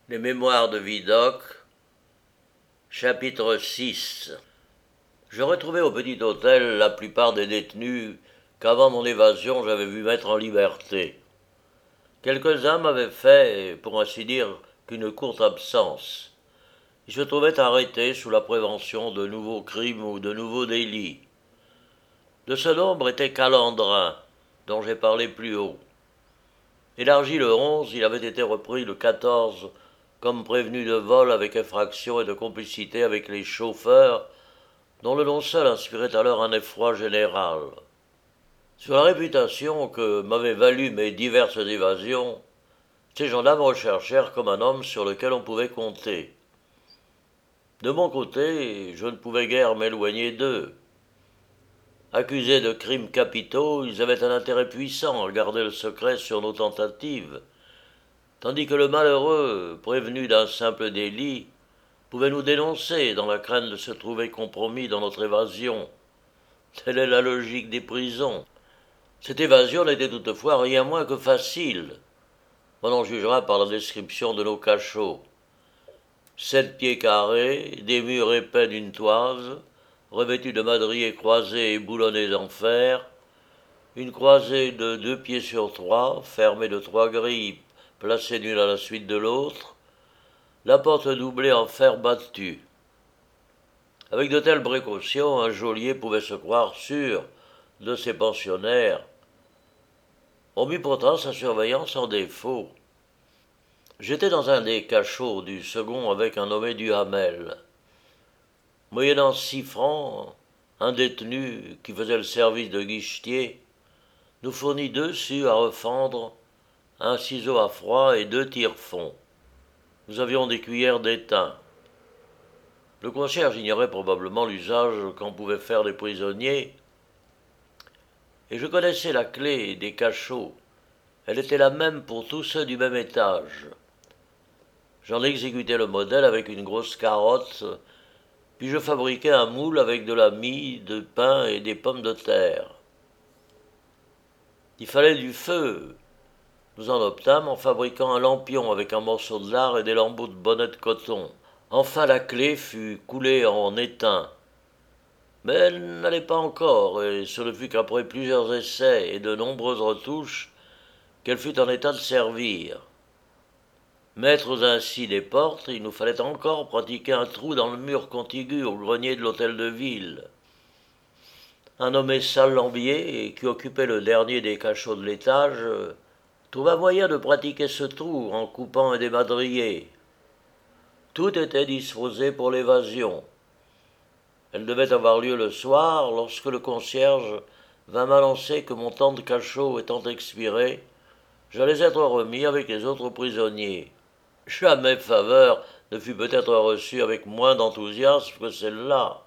Les Mémoires de Vidocq, chapitre 6. Je retrouvai au petit hôtel la plupart des détenus qu'avant mon évasion j'avais vu mettre en liberté. Quelques-uns m'avaient fait, pour ainsi dire, qu'une courte absence. Ils se trouvaient arrêtés sous la prévention de nouveaux crimes ou de nouveaux délits. De ce nombre était Calandrin, dont j'ai parlé plus haut. Élargi le 11, il avait été repris le 14 comme prévenu de vol avec effraction et de complicité avec les chauffeurs, dont le nom seul inspirait alors un effroi général. Sur la réputation que m'avaient valu mes diverses évasions, ces gendarmes recherchèrent comme un homme sur lequel on pouvait compter. De mon côté, je ne pouvais guère m'éloigner d'eux. Accusés de crimes capitaux, ils avaient un intérêt puissant à garder le secret sur nos tentatives, tandis que le malheureux, prévenu d'un simple délit, pouvait nous dénoncer dans la crainte de se trouver compromis dans notre évasion. Telle est la logique des prisons. Cette évasion n'était toutefois rien moins que facile. On en jugera par la description de nos cachots. 7 pieds carrés, des murs épais d'une toise, revêtus de madriers croisés et boulonnés en fer, une croisée de 2 pieds sur 3, fermée de 3 grilles placées l'une à la suite de l'autre, la porte doublée en fer battu. Avec de telles précautions, un geôlier pouvait se croire sûr de ses pensionnaires. On mit pourtant sa surveillance en défaut. J'étais dans un des cachots du second avec un nommé Duhamel. Moyennant 6 francs, un détenu qui faisait le service de guichetier nous fournit 2 scies à refendre, un ciseau à froid et 2 tire-fonds. Nous avions des cuillères d'étain. Le concierge ignorait probablement l'usage qu'en pouvaient faire les prisonniers, et je connaissais la clé des cachots. Elle était la même pour tous ceux du même étage. J'en exécutai le modèle avec une grosse carotte, puis je fabriquai un moule avec de la mie, de pain et des pommes de terre. Il fallait du feu. Nous en obtînmes en fabriquant un lampion avec un morceau de lard et des lambeaux de bonnet de coton. Enfin la clé fut coulée en étain. Mais elle n'allait pas encore, et ce ne fut qu'après plusieurs essais et de nombreuses retouches qu'elle fut en état de servir. Maîtres ainsi des portes, il nous fallait encore pratiquer un trou dans le mur contigu au grenier de l'hôtel de ville. Un nommé Salambier, qui occupait le dernier des cachots de l'étage, trouva moyen de pratiquer ce trou en coupant un des madriers. Tout était disposé pour l'évasion. Elle devait avoir lieu le soir, lorsque le concierge vint m'annoncer que mon temps de cachot étant expiré, j'allais être remis avec les autres prisonniers. Jamais faveur ne fut peut-être reçue avec moins d'enthousiasme que celle-là.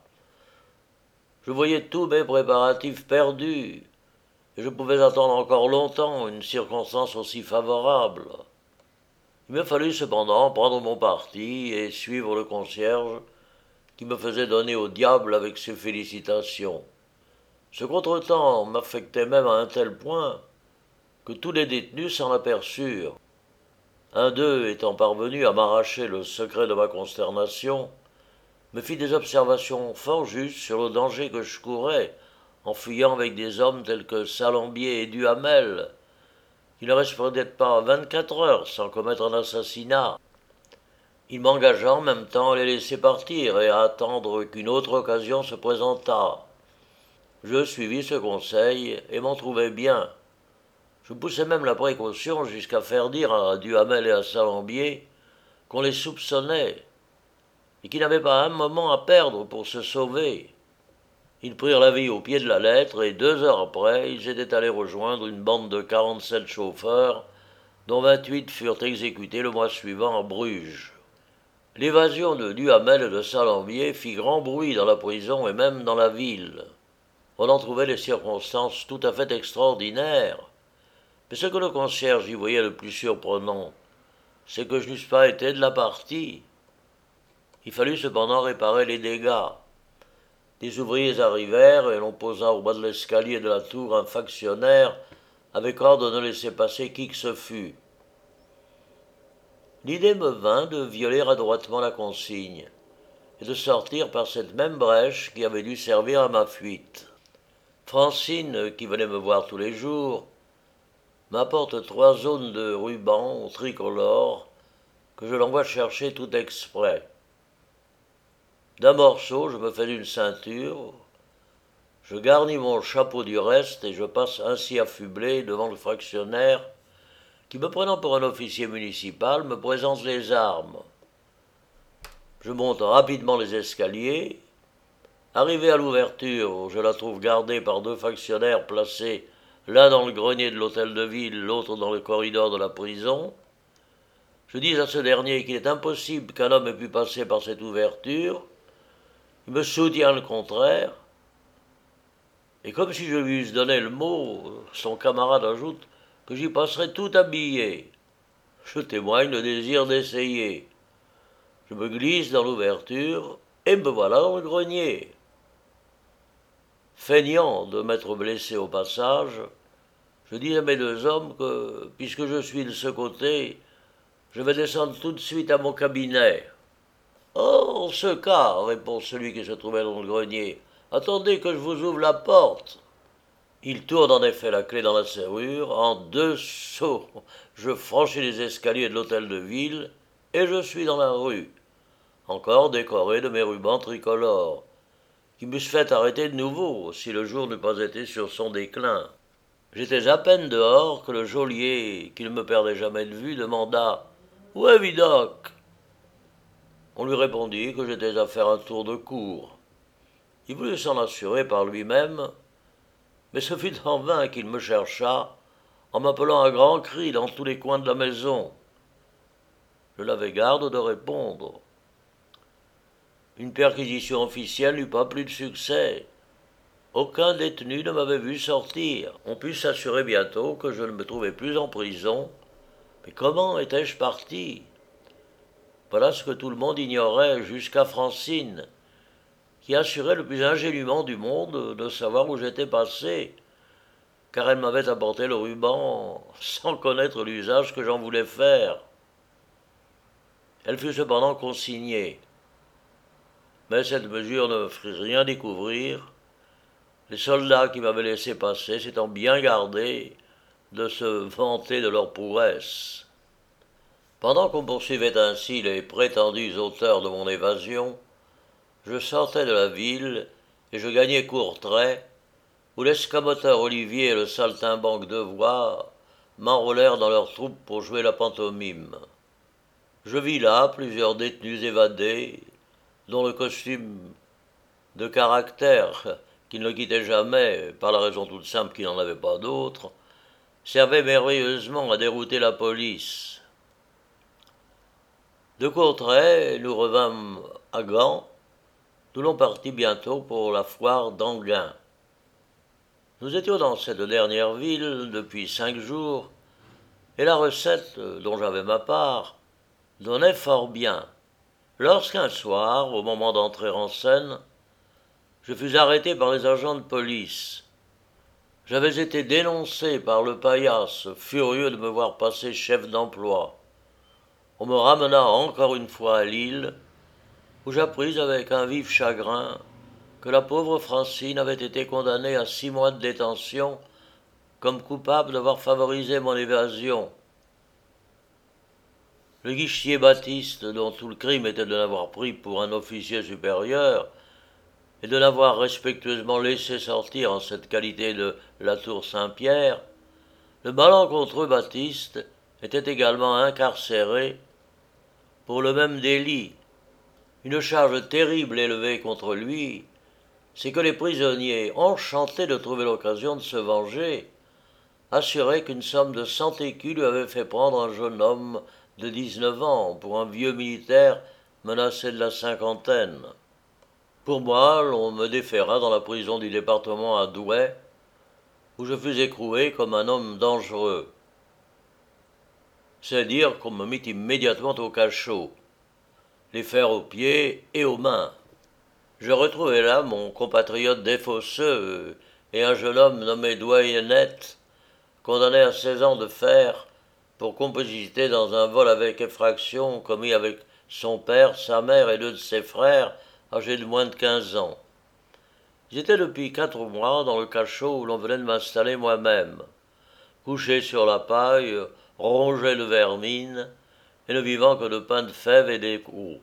Je voyais tous mes préparatifs perdus, et je pouvais attendre encore longtemps une circonstance aussi favorable. Il me fallut cependant prendre mon parti et suivre le concierge, qui me faisait donner au diable avec ses félicitations. Ce contretemps m'affectait même à un tel point que tous les détenus s'en aperçurent. Un d'eux étant parvenu à m'arracher le secret de ma consternation, me fit des observations fort justes sur le danger que je courais en fuyant avec des hommes tels que Salambier et Duhamel, qui ne reste peut-être pas 24 heures sans commettre un assassinat. Il m'engagea en même temps à les laisser partir et à attendre qu'une autre occasion se présentât. Je suivis ce conseil et m'en trouvai bien. Je poussai même la précaution jusqu'à faire dire à Duhamel et à Salambier qu'on les soupçonnait et qu'ils n'avaient pas un moment à perdre pour se sauver. Ils prirent la vie au pied de la lettre et 2 heures après, ils étaient allés rejoindre une bande de 47 chauffeurs, dont 28 furent exécutés le mois suivant à Bruges. L'évasion de Duhamel et de Salambier fit grand bruit dans la prison et même dans la ville. On en trouvait les circonstances tout à fait extraordinaires. Mais ce que le concierge y voyait le plus surprenant, c'est que je n'eusse pas été de la partie. Il fallut cependant réparer les dégâts. Des ouvriers arrivèrent et l'on posa au bas de l'escalier de la tour un factionnaire avec ordre de ne laisser passer qui que ce fût. l'idée me vint de violer adroitement la consigne et de sortir par cette même brèche qui avait dû servir à ma fuite. Francine, qui venait me voir tous les jours, m'apporte 3 aunes de ruban tricolore que je l'envoie chercher tout exprès. D'un morceau, je me fais une ceinture, je garnis mon chapeau du reste et je passe ainsi affublé devant le fractionnaire qui, me prenant pour un officier municipal, me présente les armes. Je monte rapidement les escaliers. Arrivé à l'ouverture, où je la trouve gardée par 2 factionnaires placés l'un dans le grenier de l'hôtel de ville, l'autre dans le corridor de la prison, je dis à ce dernier qu'il est impossible qu'un homme ait pu passer par cette ouverture. Il me soutient le contraire, et comme si je lui eusse donné le mot, son camarade ajoute que j'y passerai tout habillé. Je témoigne le désir d'essayer. Je me glisse dans l'ouverture, et me voilà dans le grenier. Feignant de m'être blessé au passage, je dis à mes 2 hommes que, puisque je suis de ce côté, je vais descendre tout de suite à mon cabinet. Oh, en ce cas, répond celui qui se trouvait dans le grenier, attendez que je vous ouvre la porte. Il tourne en effet la clé dans la serrure, en 2 sauts, je franchis les escaliers de l'hôtel de ville, et je suis dans la rue, encore décoré de mes rubans tricolores, qui m'eussent fait arrêter de nouveau, si le jour n'eût pas été sur son déclin. J'étais à peine dehors que le geôlier, qui ne me perdait jamais de vue, demanda « Où est Vidocq ?» On lui répondit que j'étais à faire un tour de cour. Il voulut s'en assurer par lui-même, mais ce fut en vain qu'il me chercha, en m'appelant à grands cris dans tous les coins de la maison. Je l'avais garde de répondre. Une perquisition officielle n'eut pas plus de succès. Aucun détenu ne m'avait vu sortir. On put s'assurer bientôt que je ne me trouvais plus en prison. Mais comment étais-je parti? Voilà ce que tout le monde ignorait, jusqu'à Francine, qui assurait le plus ingénument du monde de savoir où j'étais passé, car elle m'avait apporté le ruban sans connaître l'usage que j'en voulais faire. Elle fut cependant consignée. Mais cette mesure ne me fit rien découvrir, les soldats qui m'avaient laissé passer s'étant bien gardés de se vanter de leur prouesse. Pendant qu'on poursuivait ainsi les prétendus auteurs de mon évasion, je sortais de la ville et je gagnais Courtrai, où l'escamoteur Olivier et le saltimbanque Devois m'enrôlèrent dans leur troupe pour jouer la pantomime. Je vis là plusieurs détenus évadés, dont le costume de caractère, qui ne le quittait jamais, par la raison toute simple qu'il n'en avait pas d'autre, servait merveilleusement à dérouter la police. De Courtrai, nous revînmes à Gand, d'où l'on partit bientôt pour la foire d'Enghien. Nous étions dans cette dernière ville depuis 5 jours, et la recette, dont j'avais ma part, donnait fort bien. Lorsqu'un soir, au moment d'entrer en scène, je fus arrêté par les agents de police. J'avais été dénoncé par le paillasse, furieux de me voir passer chef d'emploi. On me ramena encore une fois à Lille, où j'appris avec un vif chagrin que la pauvre Francine avait été condamnée à 6 mois de détention comme coupable d'avoir favorisé mon évasion. Le guichetier Baptiste, dont tout le crime était de l'avoir pris pour un officier supérieur et de l'avoir respectueusement laissé sortir en cette qualité de la tour Saint-Pierre, le malencontreux Baptiste était également incarcéré pour le même délit. Une charge terrible élevée contre lui, c'est que les prisonniers, enchantés de trouver l'occasion de se venger, assuraient qu'une somme de 100 écus lui avait fait prendre un jeune homme de 19 ans pour un vieux militaire menacé de la cinquantaine. Pour moi, l'on me déféra dans la prison du département à Douai, où je fus écroué comme un homme dangereux. C'est dire qu'on me mit immédiatement au cachot, les fers aux pieds et aux mains. Je retrouvai là mon compatriote défausseux et un jeune homme nommé Doyennet, condamné à 16 ans de fer pour complicité dans un vol avec effraction commis avec son père, sa mère et deux de ses frères, âgés de moins de 15 ans. J'étais depuis 4 mois dans le cachot où l'on venait de m'installer moi-même, couché sur la paille, rongé de vermine, et ne vivant que de pain de fèves et d'écrou.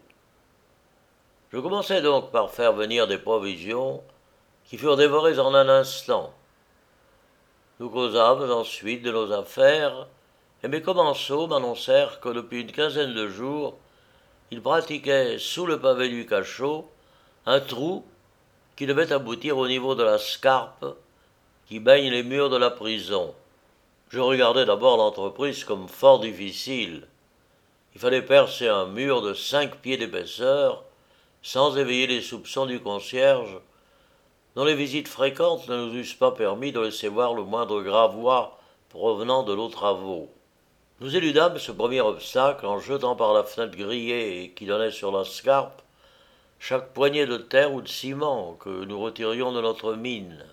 Je commençai donc par faire venir des provisions qui furent dévorées en un instant. Nous causâmes ensuite de nos affaires, et mes commensaux m'annoncèrent que depuis une quinzaine de jours, ils pratiquaient sous le pavé du cachot un trou qui devait aboutir au niveau de la scarpe qui baigne les murs de la prison. Je regardais d'abord l'entreprise comme fort difficile. Il fallait percer un mur de 5 pieds d'épaisseur, sans éveiller les soupçons du concierge, dont les visites fréquentes ne nous eussent pas permis de laisser voir le moindre gravois provenant de nos travaux. Nous éludâmes ce premier obstacle en jetant par la fenêtre grillée qui donnait sur la scarpe chaque poignée de terre ou de ciment que nous retirions de notre mine.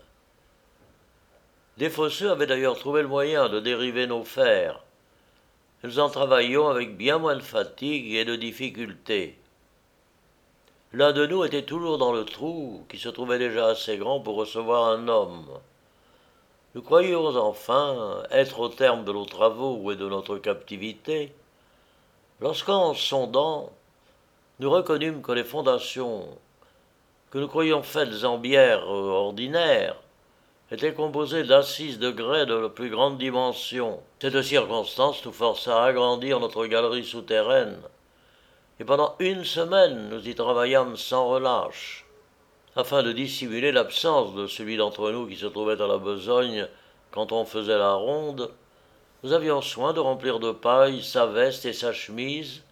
Des fosseux avaient d'ailleurs trouvé le moyen de dériver nos fers. Nous en travaillions avec bien moins de fatigue et de difficulté. L'un de nous était toujours dans le trou, qui se trouvait déjà assez grand pour recevoir un homme. Nous croyions enfin être au terme de nos travaux et de notre captivité, lorsqu'en sondant, nous reconnûmes que les fondations que nous croyions faites en bière ordinaire étaient composées d'assises de grès de la plus grande dimension. Cette circonstance nous força à agrandir notre galerie souterraine, et pendant une semaine nous y travaillâmes sans relâche, afin de dissimuler l'absence de celui d'entre nous qui se trouvait à la besogne quand on faisait la ronde. Nous avions soin de remplir de paille sa veste et sa chemise,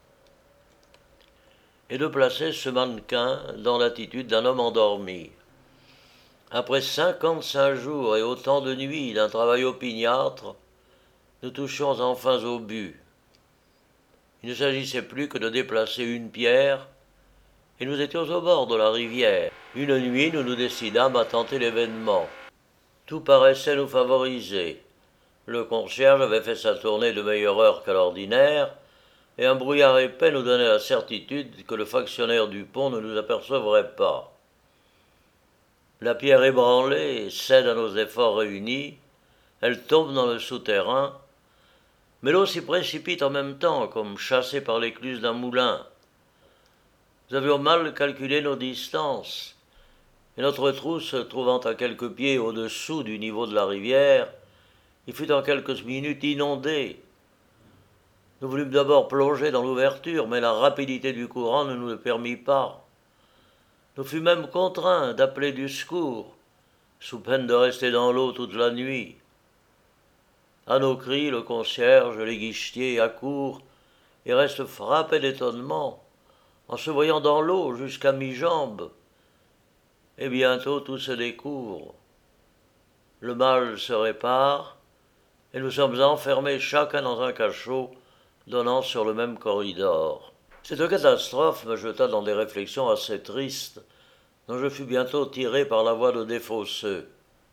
et de placer ce mannequin dans l'attitude d'un homme endormi. Après 55 jours et autant de nuits d'un travail opiniâtre, nous touchions enfin au but. Il ne s'agissait plus que de déplacer une pierre, et nous étions au bord de la rivière. Une nuit, nous nous décidâmes à tenter l'événement. Tout paraissait nous favoriser. Le concierge avait fait sa tournée de meilleure heure qu'à l'ordinaire, et un brouillard épais nous donnait la certitude que le factionnaire du pont ne nous apercevrait pas. La pierre ébranlée cède à nos efforts réunis, elle tombe dans le souterrain, mais l'eau s'y précipite en même temps, comme chassée par l'écluse d'un moulin. Nous avions mal calculé nos distances, et notre trou se trouvant à quelques pieds au-dessous du niveau de la rivière, il fut en quelques minutes inondé. Nous voulûmes d'abord plonger dans l'ouverture, mais la rapidité du courant ne nous le permit pas. Nous fûmes même contraints d'appeler du secours, sous peine de rester dans l'eau toute la nuit. À nos cris, le concierge, les guichetiers accourent et restent frappés d'étonnement en se voyant dans l'eau jusqu'à mi-jambe. Et bientôt tout se découvre. Le mal se répare, et nous sommes enfermés chacun dans un cachot donnant sur le même corridor. Cette catastrophe me jeta dans des réflexions assez tristes, dont je fus bientôt tiré par la voix de Desfosseux.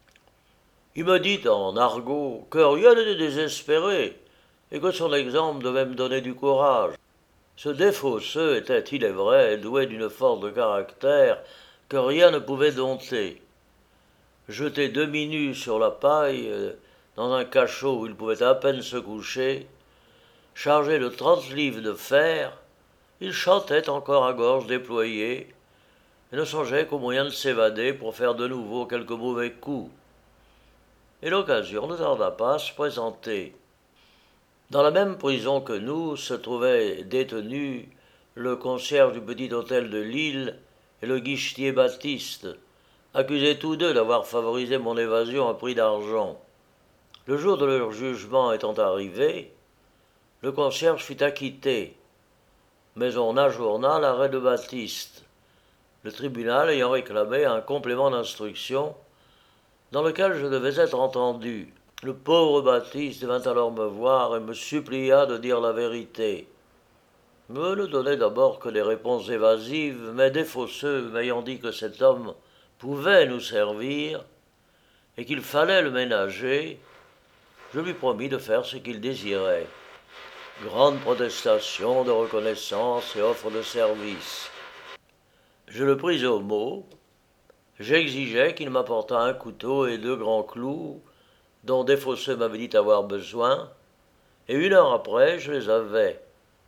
Il me dit en argot que rien n'était désespéré, et que son exemple devait me donner du courage. Ce Desfosseux était, il est vrai, doué d'une force de caractère que rien ne pouvait dompter. Jeté demi-nu sur la paille, dans un cachot où il pouvait à peine se coucher, chargé de 30 livres de fer, il chantait encore à gorge déployée, et ne songeait qu'au moyen de s'évader pour faire de nouveau quelques mauvais coups. Et l'occasion ne tarda pas à se présenter. Dans la même prison que nous se trouvaient détenus le concierge du petit hôtel de Lille et le guichetier Baptiste, accusés tous deux d'avoir favorisé mon évasion à prix d'argent. Le jour de leur jugement étant arrivé, le concierge fut acquitté, mais on ajourna l'arrêt de Baptiste, le tribunal ayant réclamé un complément d'instruction dans lequel je devais être entendu. Le pauvre Baptiste vint alors me voir et me supplia de dire la vérité. Je ne donnai d'abord que des réponses évasives, mais Desfosseux m'ayant dit que cet homme pouvait nous servir et qu'il fallait le ménager, je lui promis de faire ce qu'il désirait. Grande protestation de reconnaissance et offre de service. Je le pris au mot. J'exigeais qu'il m'apportât un couteau et 2 grands clous, dont Desfosseux m'avait dit avoir besoin, et 1 heure après, je les avais.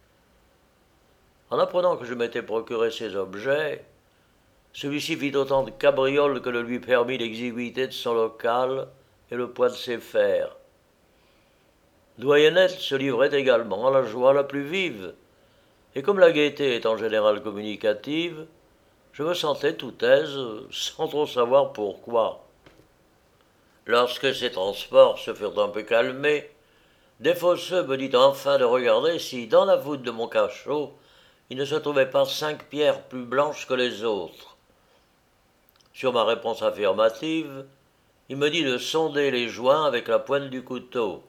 En apprenant que je m'étais procuré ces objets, celui-ci fit autant de cabrioles que le lui permit l'exiguïté de son local et le poids de ses fers. Doyennet se livrait également à la joie la plus vive, et comme la gaieté est en général communicative, je me sentais tout aise, sans trop savoir pourquoi. Lorsque ces transports se furent un peu calmés, Desfosseux me dit enfin de regarder si, dans la voûte de mon cachot, il ne se trouvait pas 5 pierres plus blanches que les autres. Sur ma réponse affirmative, il me dit de sonder les joints avec la pointe du couteau.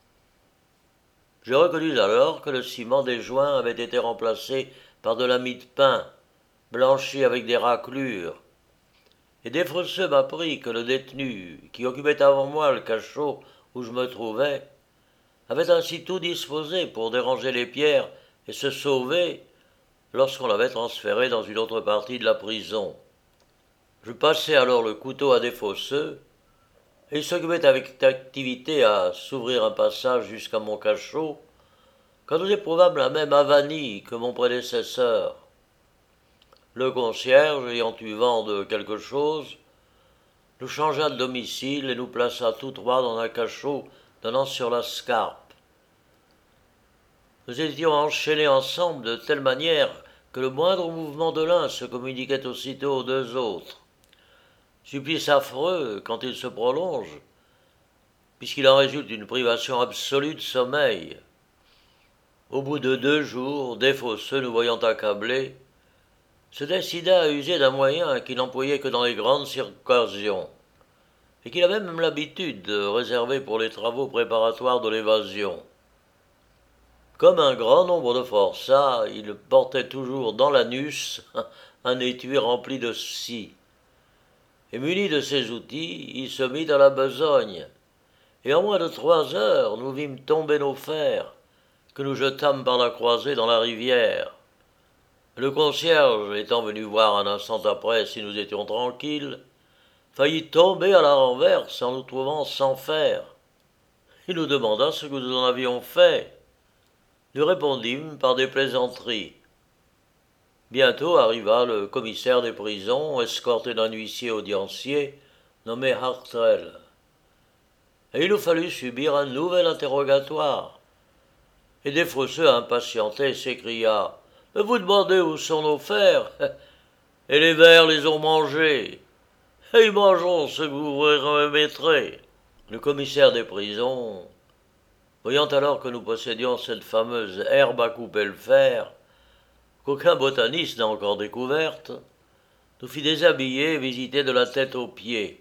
Je reconnus alors que le ciment des joints avait été remplacé par de l'ami de pain, blanchi avec des raclures, et Desfosseux m'apprit que le détenu, qui occupait avant moi le cachot où je me trouvais, avait ainsi tout disposé pour déranger les pierres et se sauver lorsqu'on l'avait transféré dans une autre partie de la prison. Je passai alors le couteau à Desfosseux, et il s'occupait avec activité à s'ouvrir un passage jusqu'à mon cachot, quand nous éprouvâmes la même avanie que mon prédécesseur. Le concierge, ayant eu vent de quelque chose, nous changea de domicile et nous plaça tous 3 dans un cachot donnant sur la Scarpe. Nous étions enchaînés ensemble de telle manière que le moindre mouvement de l'un se communiquait aussitôt aux 2 autres. Supplice affreux quand il se prolonge, puisqu'il en résulte une privation absolue de sommeil. Au bout de 2 jours, Desfosseux, nous voyant accablés, se décida à user d'un moyen qu'il n'employait que dans les grandes occasions, et qu'il avait même l'habitude de réserver pour les travaux préparatoires de l'évasion. Comme un grand nombre de forçats, il portait toujours dans l'anus un étui rempli de scie. Et muni de ces outils, il se mit à la besogne, et en moins de 3 heures, nous vîmes tomber nos fers, que nous jetâmes par la croisée dans la rivière. Le concierge, étant venu voir un instant après si nous étions tranquilles, faillit tomber à la renverse en nous trouvant sans fer. Il nous demanda ce que nous en avions fait. Nous répondîmes par des plaisanteries. Bientôt arriva le commissaire des prisons, escorté d'un huissier audiencier nommé Hartrell. Et il nous fallut subir un nouvel interrogatoire. Et Desfosseux, impatienté, s'écria « Mais vous demandez où sont nos fers, et les vers les ont mangés, et ils mangeront ce que vous remettrez. » Le commissaire des prisons, voyant alors que nous possédions cette fameuse herbe à couper le fer, qu'aucun botaniste n'a encore découverte, nous fit déshabiller et visiter de la tête aux pieds.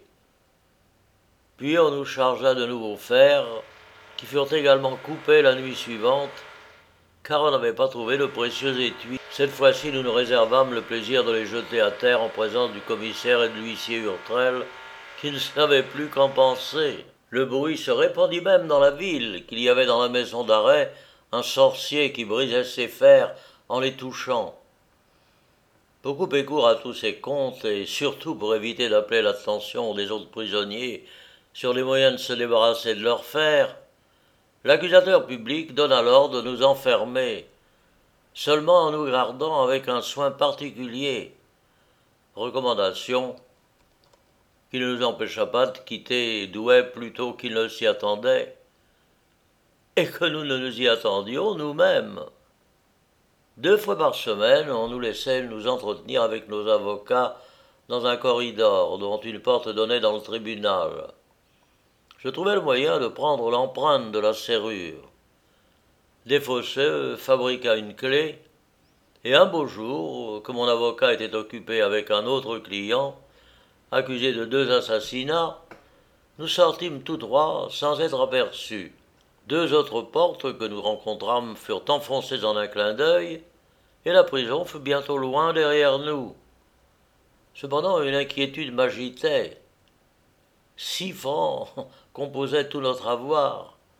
Puis on nous chargea de nouveaux fers, qui furent également coupés la nuit suivante, car on n'avait pas trouvé le précieux étui. Cette fois-ci, nous nous réservâmes le plaisir de les jeter à terre en présence du commissaire et de l'huissier Hurtrel, qui ne savaient plus qu'en penser. Le bruit se répandit même dans la ville qu'il y avait dans la maison d'arrêt un sorcier qui brisait ses fers en les touchant. Pour couper court à tous ces contes, et surtout pour éviter d'appeler l'attention des autres prisonniers sur les moyens de se débarrasser de leurs fers, l'accusateur public donna l'ordre de nous enfermer, seulement en nous gardant avec un soin particulier, recommandation qui ne nous empêcha pas de quitter Douai plus tôt qu'il ne s'y attendait, et que nous ne nous y attendions nous-mêmes. 2 fois par semaine, on nous laissait nous entretenir avec nos avocats dans un corridor dont une porte donnait dans le tribunal. Je trouvai le moyen de prendre l'empreinte de la serrure. Desfosseux fabriqua une clé, et un beau jour, que mon avocat était occupé avec un autre client, accusé de 2 assassinats, nous sortîmes tous 3 sans être aperçus. 2 autres portes que nous rencontrâmes furent enfoncées en un clin d'œil, et la prison fut bientôt loin derrière nous. Cependant, une inquiétude m'agitait. 6 francs composaient tout notre avoir,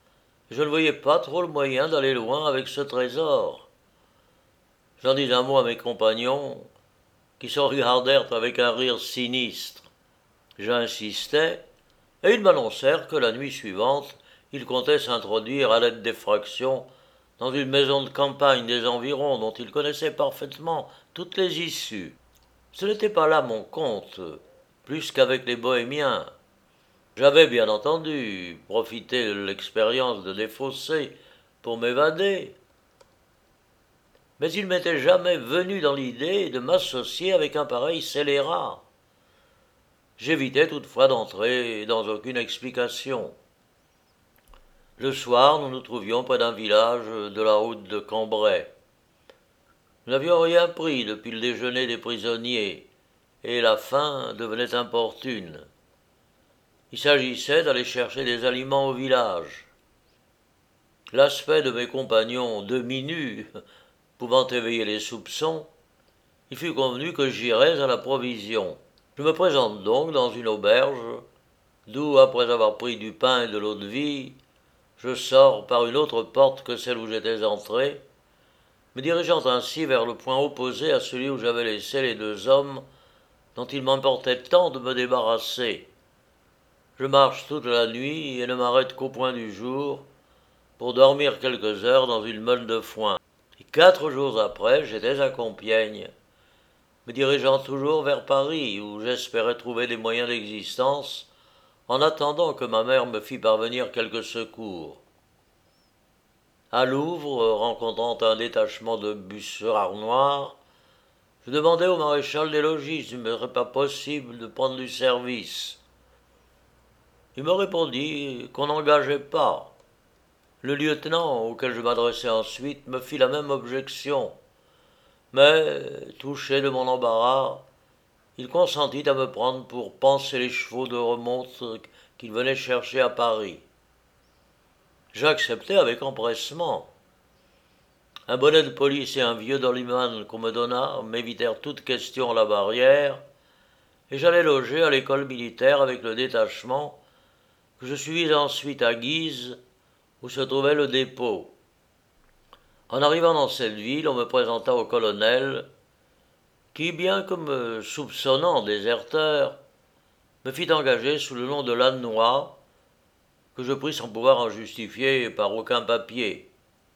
Je ne voyais pas trop le moyen d'aller loin avec ce trésor. J'en dis un mot à mes compagnons, qui se regardèrent avec un rire sinistre. J'insistais, et ils m'annoncèrent que la nuit suivante, ils comptaient s'introduire à l'aide d'effraction dans une maison de campagne des environs dont ils connaissaient parfaitement toutes les issues. Ce n'était pas là mon compte, plus qu'avec les bohémiens. J'avais bien entendu profité de l'expérience de Desfossés pour m'évader, mais il m'était jamais venu dans l'idée de m'associer avec un pareil scélérat. J'évitais toutefois d'entrer dans aucune explication. Le soir, nous nous trouvions près d'un village de la route de Cambrai. Nous n'avions rien pris depuis le déjeuner des prisonniers, et la faim devenait importune. Il s'agissait d'aller chercher des aliments au village. L'aspect de mes compagnons demi-nus pouvant éveiller les soupçons, il fut convenu que j'irais à la provision. Je me présente donc dans une auberge, d'où, après avoir pris du pain et de l'eau-de-vie, je sors par une autre porte que celle où j'étais entré, me dirigeant ainsi vers le point opposé à celui où j'avais laissé les deux hommes dont il m'importait tant de me débarrasser. Je marche toute la nuit et ne m'arrête qu'au point du jour pour dormir quelques heures dans une meule de foin. Et 4 jours après, j'étais à Compiègne, me dirigeant toujours vers Paris, où j'espérais trouver des moyens d'existence en attendant que ma mère me fît parvenir quelques secours. À Louvres, rencontrant un détachement de Bussards noirs, je demandai au maréchal des logis s'il ne me serait pas possible de prendre du service. Il me répondit qu'on n'engageait pas. Le lieutenant, auquel je m'adressai ensuite, me fit la même objection, mais, touché de mon embarras, il consentit à me prendre pour panser les chevaux de remonte qu'il venait chercher à Paris. J'acceptai avec empressement. Un bonnet de police et un vieux dollyman qu'on me donna m'évitèrent toute question à la barrière, et j'allai loger à l'école militaire avec le détachement, que je suivis ensuite à Guise, où se trouvait le dépôt. En arrivant dans cette ville, on me présenta au colonel, qui, bien que me soupçonnant déserteur, me fit engager sous le nom de Lannoy, que je pris sans pouvoir en justifier par aucun papier.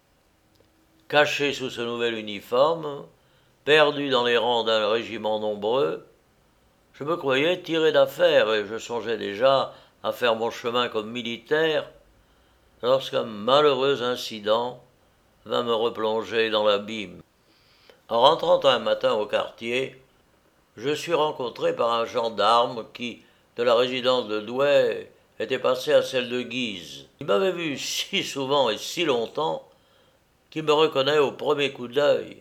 Caché sous ce nouvel uniforme, perdu dans les rangs d'un régiment nombreux, je me croyais tiré d'affaire et je songeais déjà à faire mon chemin comme militaire, lorsqu'un malheureux incident vint me replonger dans l'abîme. En rentrant un matin au quartier, je suis rencontré par un gendarme qui, de la résidence de Douai, était passé à celle de Guise. Il m'avait vu si souvent et si longtemps qu'il me reconnaît au premier coup d'œil.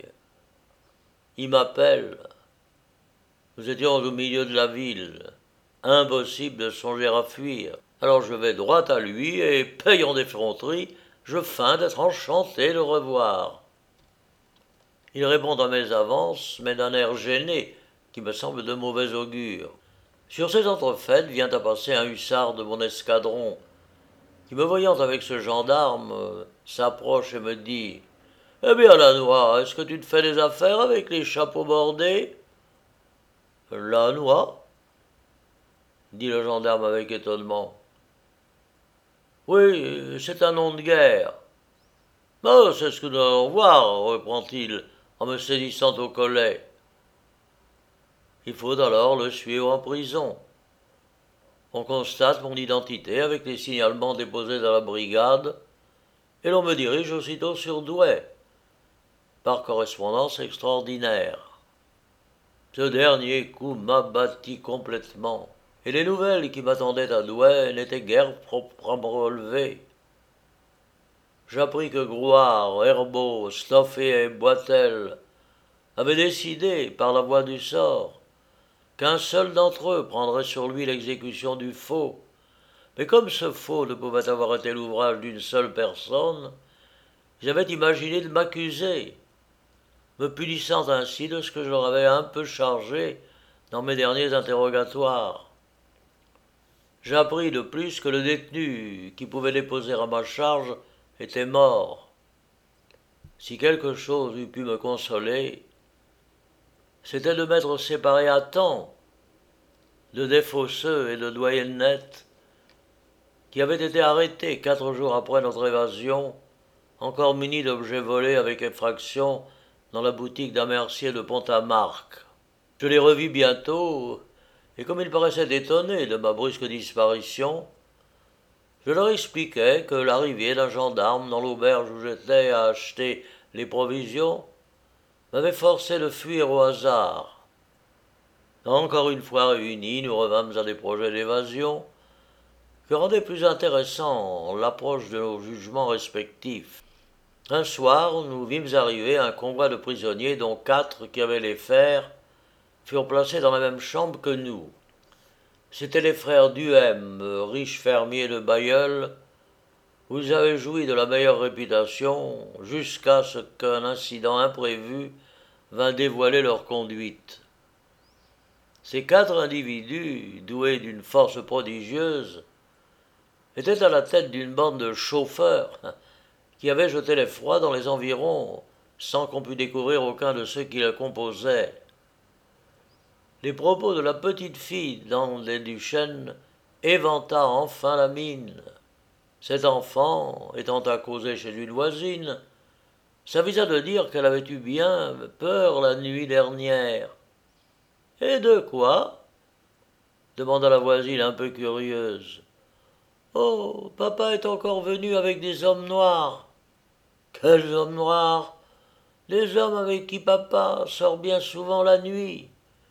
Il m'appelle. Nous étions au milieu de la ville. Impossible de songer à fuir. Alors je vais droit à lui et, payant d'effronterie, je feins d'être enchanté de le revoir. Il répond à mes avances, mais d'un air gêné, qui me semble de mauvais augure. Sur ces entrefaites vient à passer un hussard de mon escadron, qui, me voyant avec ce gendarme, s'approche et me dit « Eh bien, Lannoy, est-ce que tu te fais des affaires avec les chapeaux bordés ?»« Lannoy ?» dit le gendarme avec étonnement. « Oui, c'est un nom de guerre. »« Oh, c'est ce que nous allons voir, reprend-il, en me saisissant au collet. Il faut alors le suivre en prison. On constate mon identité avec les signalements déposés dans la brigade, et l'on me dirige aussitôt sur Douai, par correspondance extraordinaire. Ce dernier coup m'abattit complètement, et les nouvelles qui m'attendaient à Douai n'étaient guère propres à me relever. J'appris que Grouard, Herbeau, Stoffé et Boitel avaient décidé, par la voie du sort, qu'un seul d'entre eux prendrait sur lui l'exécution du faux. Mais comme ce faux ne pouvait avoir été l'ouvrage d'une seule personne, j'avais imaginé de m'accuser, me punissant ainsi de ce que je leur avais un peu chargé dans mes derniers interrogatoires. J'appris de plus que le détenu qui pouvait déposer à ma charge était mort. Si quelque chose eût pu me consoler, c'était de m'être séparé à temps de Desfosseux et de Doyennet, qui avaient été arrêtés 4 jours après notre évasion, encore munis d'objets volés avec effraction dans la boutique d'un mercier de Pont-à-Marc. Je les revis bientôt, et comme ils paraissaient étonnés de ma brusque disparition, je leur expliquai que l'arrivée d'un gendarme dans l'auberge où j'étais à acheter les provisions m'avait forcé de fuir au hasard. Encore une fois réunis, nous revînmes à des projets d'évasion que rendait plus intéressant l'approche de nos jugements respectifs. Un soir, nous vîmes arriver un convoi de prisonniers dont 4 qui avaient les fers furent placés dans la même chambre que nous. C'étaient les frères Duhem, riches fermiers de Bailleul, où ils avaient joui de la meilleure réputation jusqu'à ce qu'un incident imprévu vint dévoiler leur conduite. Ces 4 individus, doués d'une force prodigieuse, étaient à la tête d'une bande de chauffeurs qui avaient jeté l'effroi dans les environs sans qu'on pût découvrir aucun de ceux qui la composaient. Les propos de la petite fille d'Anne Duchesne éventa enfin la mine. Cet enfant, étant à causer chez une voisine, s'avisa de dire qu'elle avait eu bien peur la nuit dernière. « Et de quoi ?» demanda la voisine un peu curieuse. « Oh, papa est encore venu avec des hommes noirs. »« Quels hommes noirs ?»« Des hommes avec qui papa sort bien souvent la nuit.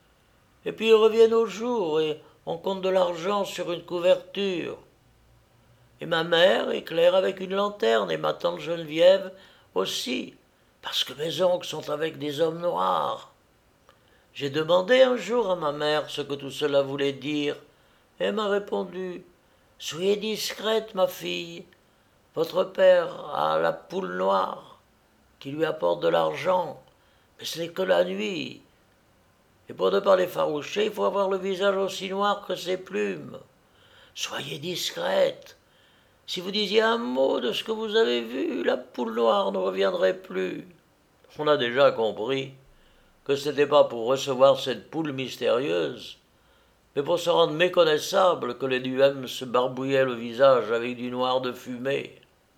Et puis ils reviennent au jour et on compte de l'argent sur une couverture. Et ma mère éclaire avec une lanterne et ma tante Geneviève aussi, parce que mes oncles sont avec des hommes noirs. J'ai demandé un jour à ma mère ce que tout cela voulait dire, et elle m'a répondu « Soyez discrète, ma fille. Votre père a la poule noire qui lui apporte de l'argent, mais ce n'est que la nuit. Et pour ne pas l'effaroucher, il faut avoir le visage aussi noir que ses plumes. Soyez discrète. Si vous disiez un mot de ce que vous avez vu, la poule noire ne reviendrait plus. » On a déjà compris que ce n'était pas pour recevoir cette poule mystérieuse, mais pour se rendre méconnaissable que les Duhem se barbouillaient le visage avec du noir de fumée.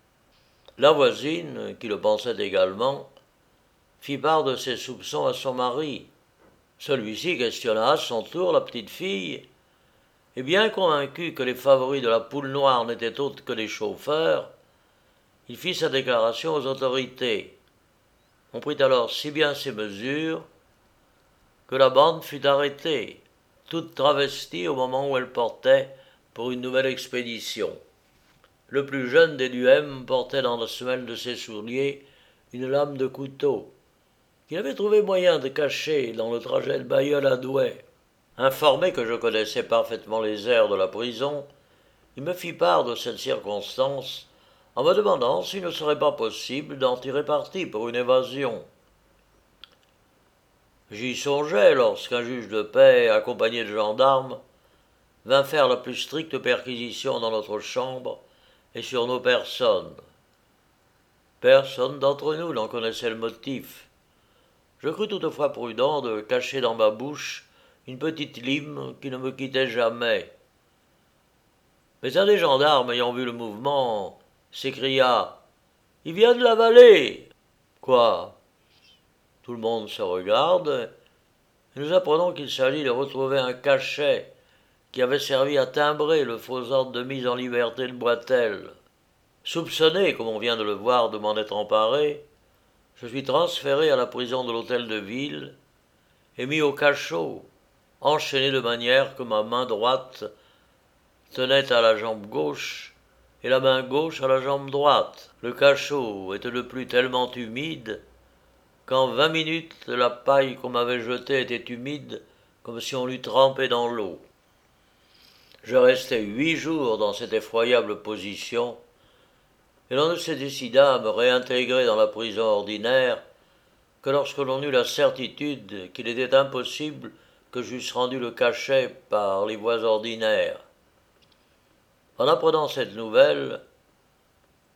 La voisine, qui le pensait également, fit part de ses soupçons à son mari. Celui-ci questionna à son tour la petite fille, et bien convaincu que les favoris de la poule noire n'étaient autres que des chauffeurs, il fit sa déclaration aux autorités. On prit alors si bien ses mesures que la bande fut arrêtée, toute travestie au moment où elle partait pour une nouvelle expédition. Le plus jeune des Duhem portait dans la semelle de ses souliers une lame de couteau, qu'il avait trouvé moyen de cacher dans le trajet de Bailleul à Douai. Informé que je connaissais parfaitement les airs de la prison, il me fit part de cette circonstance en me demandant s'il ne serait pas possible d'en tirer parti pour une évasion. J'y songeais lorsqu'un juge de paix, accompagné de gendarmes, vint faire la plus stricte perquisition dans notre chambre et sur nos personnes. Personne d'entre nous n'en connaissait le motif. Je crus toutefois prudent de cacher dans ma bouche une petite lime qui ne me quittait jamais. Mais un des gendarmes, ayant vu le mouvement, s'écria « Il vient de l'avaler !»« Quoi ?» Tout le monde se regarde, et nous apprenons qu'il s'agit de retrouver un cachet qui avait servi à timbrer le faux ordre de mise en liberté de Boitel. Soupçonné, comme on vient de le voir, de m'en être emparé, je suis transféré à la prison de l'hôtel de ville et mis au cachot, enchaîné de manière que ma main droite tenait à la jambe gauche et la main gauche à la jambe droite. Le cachot était de plus tellement humide qu'en 20 minutes la paille qu'on m'avait jetée était humide comme si on l'eût trempée dans l'eau. Je restai 8 jours dans cette effroyable position, et l'on ne se décida à me réintégrer dans la prison ordinaire que lorsque l'on eut la certitude qu'il était impossible que j'eusse rendu le cachet par les voies ordinaires. En apprenant cette nouvelle,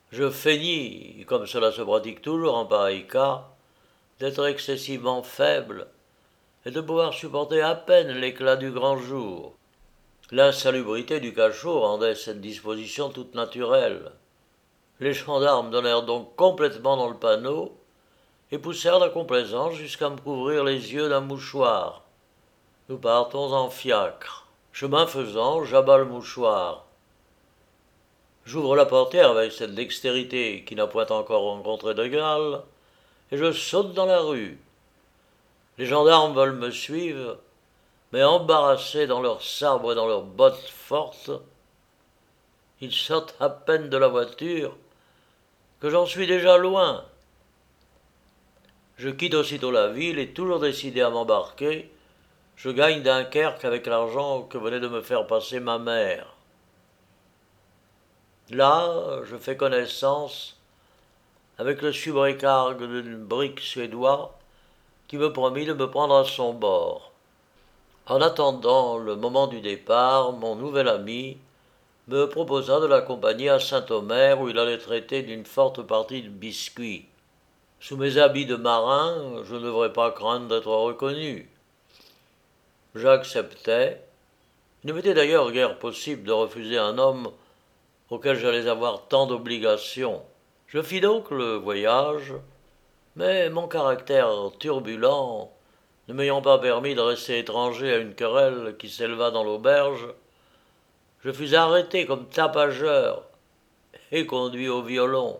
Je feignis, comme cela se pratique toujours en pareil cas, d'être excessivement faible et de pouvoir supporter à peine l'éclat du grand jour. L'insalubrité du cachot rendait cette disposition toute naturelle. Les gendarmes donnèrent donc complètement dans le panneau et poussèrent la complaisance jusqu'à me couvrir les yeux d'un mouchoir. Nous partons en fiacre. Chemin faisant, j'abats le mouchoir. J'ouvre la portière avec cette dextérité qui n'a point encore rencontré d'égal, et je saute dans la rue. Les gendarmes veulent me suivre, mais embarrassés dans leurs sabres et dans leurs bottes fortes, ils sortent à peine de la voiture que j'en suis déjà loin. Je quitte aussitôt la ville et, toujours décidé à m'embarquer, je gagne Dunkerque avec l'argent que venait de me faire passer ma mère. Là, je fais connaissance avec le subrécargue d'une brique suédois qui me promit de me prendre à son bord. En attendant le moment du départ, mon nouvel ami me proposa de l'accompagner à Saint-Omer où il allait traiter d'une forte partie de biscuits. Sous mes habits de marin, je ne devrais pas craindre d'être reconnu. J'acceptai. Il ne m'était d'ailleurs guère possible de refuser un homme auquel j'allais avoir tant d'obligations. Je fis donc le voyage, mais mon caractère turbulent ne m'ayant pas permis de rester étranger à une querelle qui s'éleva dans l'auberge, je fus arrêté comme tapageur et conduit au violon.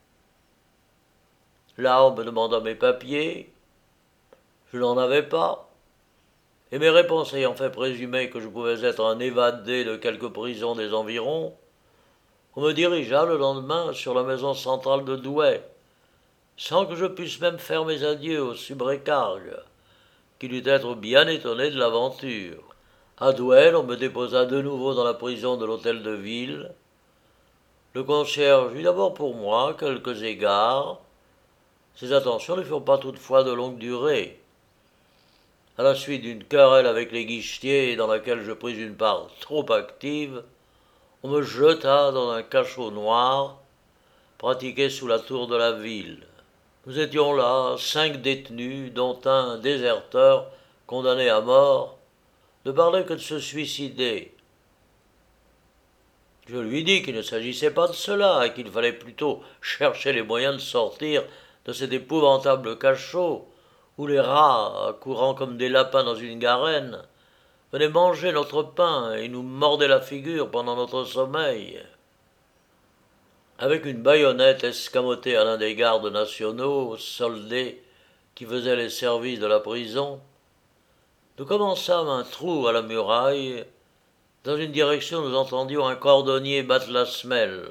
Là, on me demanda mes papiers, je n'en avais pas, et mes réponses ayant fait présumer que je pouvais être un évadé de quelque prison des environs, on me dirigea le lendemain sur la maison centrale de Douai, sans que je puisse même faire mes adieux au subrécargue, qui dut être bien étonné de l'aventure. À Douai, on me déposa de nouveau dans la prison de l'hôtel de ville. Le concierge eut d'abord pour moi quelques égards. Ces attentions ne furent pas toutefois de longue durée. À la suite d'une querelle avec les guichetiers dans laquelle je pris une part trop active, on me jeta dans un cachot noir pratiqué sous la tour de la ville. Nous étions là, 5 détenus, dont un déserteur condamné à mort, ne parlait que de se suicider. Je lui dis qu'il ne s'agissait pas de cela et qu'il fallait plutôt chercher les moyens de sortir de cet épouvantable cachot où les rats, courant comme des lapins dans une garenne, venaient manger notre pain et nous mordaient la figure pendant notre sommeil. Avec une baïonnette escamotée à l'un des gardes nationaux, soldés, qui faisaient les services de la prison, nous commençâmes un trou à la muraille. Dans une direction, nous entendions un cordonnier battre la semelle.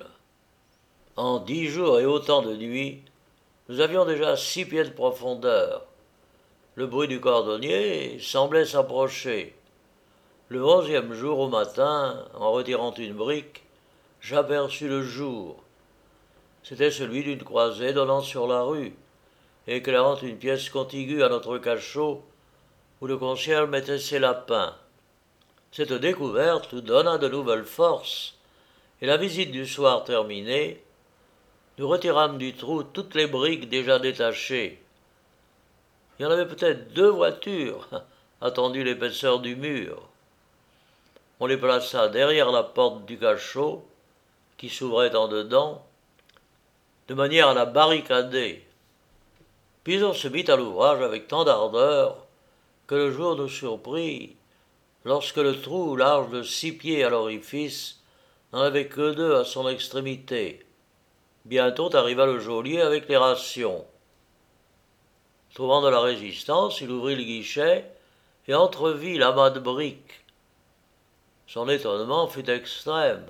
En 10 jours et autant de nuits, nous avions déjà 6 pieds de profondeur. Le bruit du cordonnier semblait s'approcher. Le 11e jour au matin, en retirant une brique, j'aperçus le jour. C'était celui d'une croisée donnant sur la rue, éclairant une pièce contiguë à notre cachot où le concierge mettait ses lapins. Cette découverte nous donna de nouvelles forces, et la visite du soir terminée, nous retirâmes du trou toutes les briques déjà détachées. Il y en avait peut-être 2 voitures, attendu l'épaisseur du mur. On les plaça derrière la porte du cachot, qui s'ouvrait en dedans, de manière à la barricader. Puis on se mit à l'ouvrage avec tant d'ardeur que le jour nous surprit, lorsque le trou, large de 6 pieds à l'orifice, n'en avait que 2 à son extrémité. Bientôt arriva le geôlier avec les rations. Trouvant de la résistance, il ouvrit le guichet et entrevit l'amas de briques. Son étonnement fut extrême.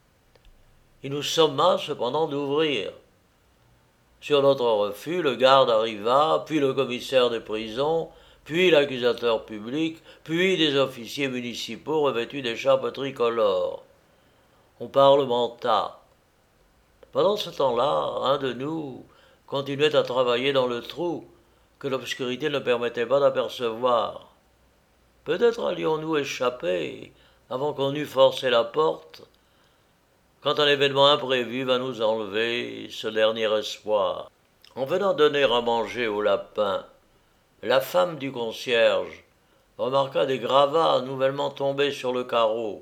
Il nous somma cependant d'ouvrir. Sur notre refus, le garde arriva, puis le commissaire des prisons, puis l'accusateur public, puis des officiers municipaux revêtus d'écharpes tricolores. On parlementa. Pendant ce temps-là, un de nous continuait à travailler dans le trou que l'obscurité ne permettait pas d'apercevoir. Peut-être allions-nous échapper avant qu'on eût forcé la porte, quand un événement imprévu va nous enlever ce dernier espoir. En venant donner à manger au lapin, la femme du concierge remarqua des gravats nouvellement tombés sur le carreau.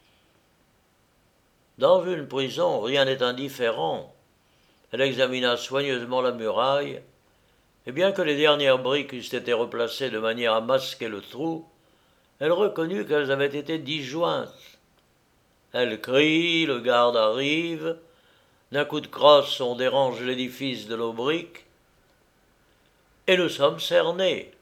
Dans une prison, rien n'est indifférent. Elle examina soigneusement la muraille, et bien que les dernières briques eussent été replacées de manière à masquer le trou, elle reconnut qu'elles avaient été disjointes. Elle crie, le garde arrive, d'un coup de crosse on dérange l'édifice de nos briques, et nous sommes cernés.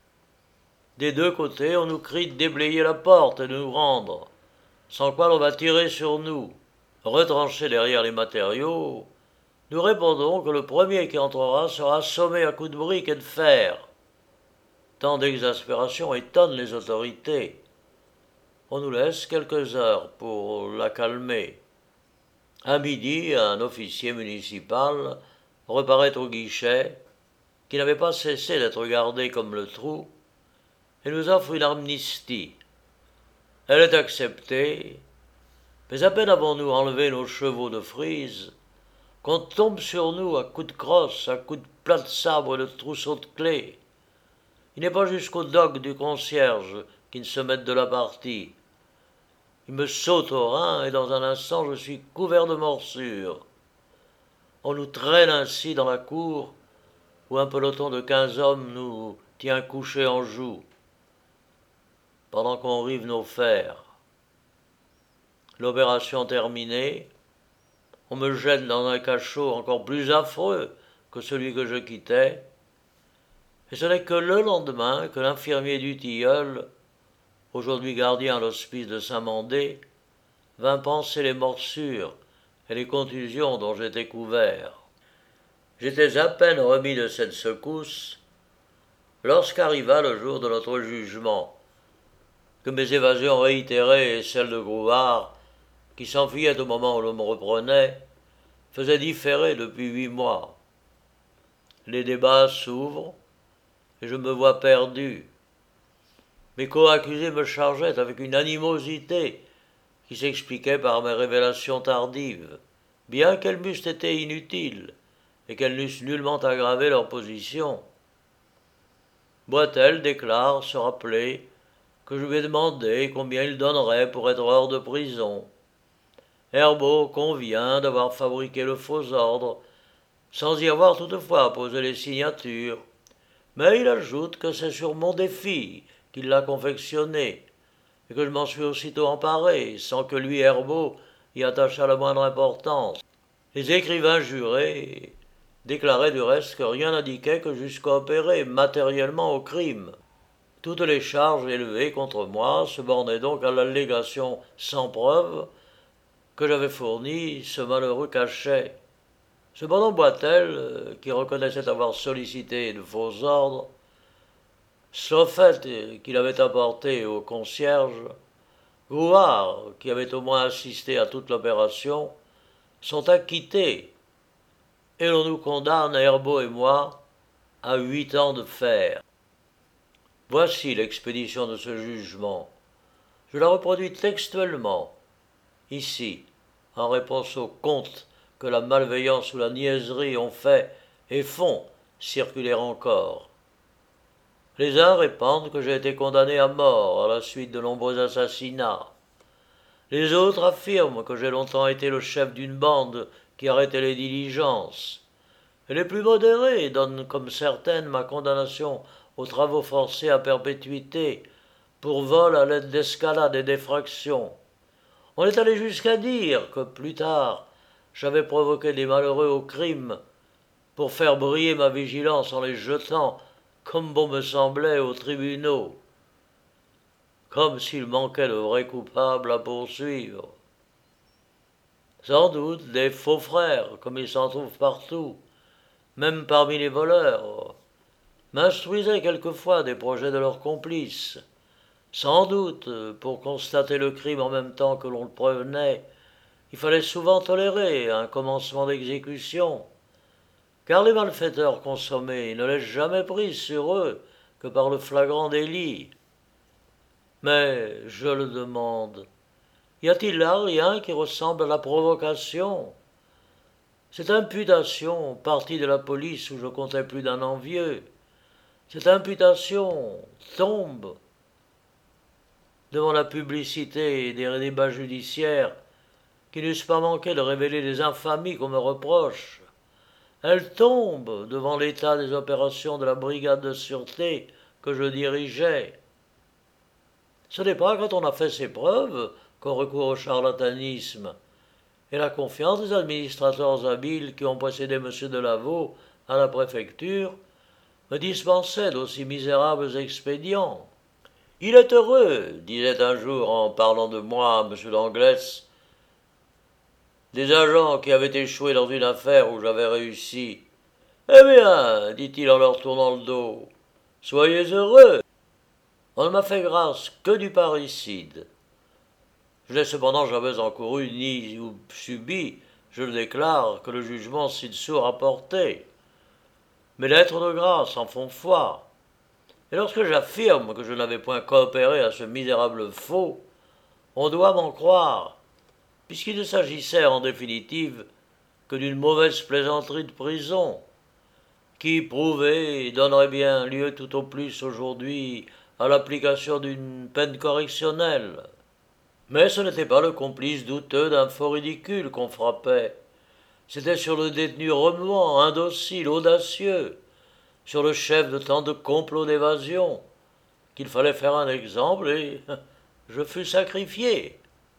Des deux côtés, on nous crie de déblayer la porte et de nous rendre, sans quoi l'on va tirer sur nous. Retranchés derrière les matériaux, nous répondons que le premier qui entrera sera assommé à coups de briques et de fer. Tant d'exaspération étonne les autorités. On nous laisse quelques heures pour la calmer. À midi, un officier municipal reparaît au guichet, qui n'avait pas cessé d'être gardé comme le trou, et nous offre une amnistie. Elle est acceptée, mais à peine avons-nous enlevé nos chevaux de frise, qu'on tombe sur nous à coups de crosse, à coups de plat de sabre et de trousseau de clés. Il n'est pas jusqu'au dogue du concierge qui ne se mette de la partie. Il me saute au rein et dans un instant je suis couvert de morsures. On nous traîne ainsi dans la cour où un peloton de 15 hommes nous tient couchés en joue, pendant qu'on rive nos fers. L'opération terminée, on me jette dans un cachot encore plus affreux que celui que je quittais, et ce n'est que le lendemain que l'infirmier du Tilleul, aujourd'hui gardien à l'hospice de Saint-Mandé, vint panser les morsures et les contusions dont j'étais couvert. J'étais à peine remis de cette secousse lorsqu'arriva le jour de notre jugement, que mes évasions réitérées et celles de Grouard, qui s'enfuyait au moment où l'on me reprenait, faisaient différer depuis 8 mois. Les débats s'ouvrent, et je me vois perdu. Mes co-accusés me chargeaient avec une animosité qui s'expliquait par mes révélations tardives, bien qu'elles m'eussent été inutiles et qu'elles n'eussent nullement aggravé leur position. Boitel déclare se rappeler que je lui ai demandé combien il donnerait pour être hors de prison. Herbault convient d'avoir fabriqué le faux ordre, sans y avoir toutefois posé les signatures, mais il ajoute que c'est sur mon défi qu'il l'a confectionné, et que je m'en suis aussitôt emparé, sans que lui, Herbault, y attachât la moindre importance. Les écrivains jurés déclaraient du reste que rien n'indiquait que j'eusse coopéré matériellement au crime. Toutes les charges élevées contre moi se bornaient donc à l'allégation sans preuve que j'avais fourni ce malheureux cachet. Cependant Boitel, qui reconnaissait avoir sollicité de faux ordres, sauf fait qu'il avait apporté au concierge, Grouard, qui avait au moins assisté à toute l'opération, sont acquittés, et l'on nous condamne, Herbault et moi, à 8 ans de fer. Voici l'expédition de ce jugement. Je la reproduis textuellement, ici, en réponse aux contes que la malveillance ou la niaiserie ont fait et font circuler encore. Les uns répandent que j'ai été condamné à mort à la suite de nombreux assassinats. Les autres affirment que j'ai longtemps été le chef d'une bande qui arrêtait les diligences. Et les plus modérés donnent comme certaine ma condamnation aux travaux forcés à perpétuité pour vol à l'aide d'escalade et d'effraction. On est allé jusqu'à dire que plus tard j'avais provoqué des malheureux au crime pour faire briller ma vigilance en les jetant, comme bon me semblait, aux tribunaux, comme s'il manquait de vrais coupables à poursuivre. Sans doute des faux frères, comme il s'en trouve partout, même parmi les voleurs, m'instruisaient quelquefois des projets de leurs complices. Sans doute, pour constater le crime en même temps que l'on le prévenait, il fallait souvent tolérer un commencement d'exécution, car les malfaiteurs consommés ne laissent jamais prise sur eux que par le flagrant délit. Mais, je le demande, Y a-t-il là rien qui ressemble à la provocation? Cette imputation, partie de la police où je comptais plus d'un envieux, cette imputation tombe devant la publicité des débats judiciaires qui n'eussent pas manqué de révéler les infamies qu'on me reproche. Elle tombe devant l'état des opérations de la brigade de sûreté que je dirigeais. Ce n'est pas quand on a fait ses preuves qu'on recourt au charlatanisme, et la confiance des administrateurs habiles qui ont précédé M. Delaveau à la préfecture me dispensait d'aussi misérables expédients. Il est heureux, disait un jour en parlant de moi à M. d'Anglès, des agents qui avaient échoué dans une affaire où j'avais réussi. Eh bien, dit-il en leur tournant le dos, soyez heureux. On ne m'a fait grâce que du parricide. Je n'ai cependant jamais encouru ni subi, je le déclare, que le jugement ci-dessous rapporté. Mes lettres de grâce en font foi. Et lorsque j'affirme que je n'avais point coopéré à ce misérable faux, on doit m'en croire, puisqu'il ne s'agissait en définitive que d'une mauvaise plaisanterie de prison, qui, prouvée, donnerait bien lieu tout au plus aujourd'hui à l'application d'une peine correctionnelle. Mais ce n'était pas le complice douteux d'un faux ridicule qu'on frappait. C'était sur le détenu remuant, indocile, audacieux, sur le chef de tant de complots d'évasion, qu'il fallait faire un exemple et je fus sacrifié.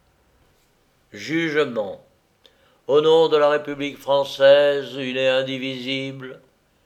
Jugement. Au nom de la République française, une et indivisible,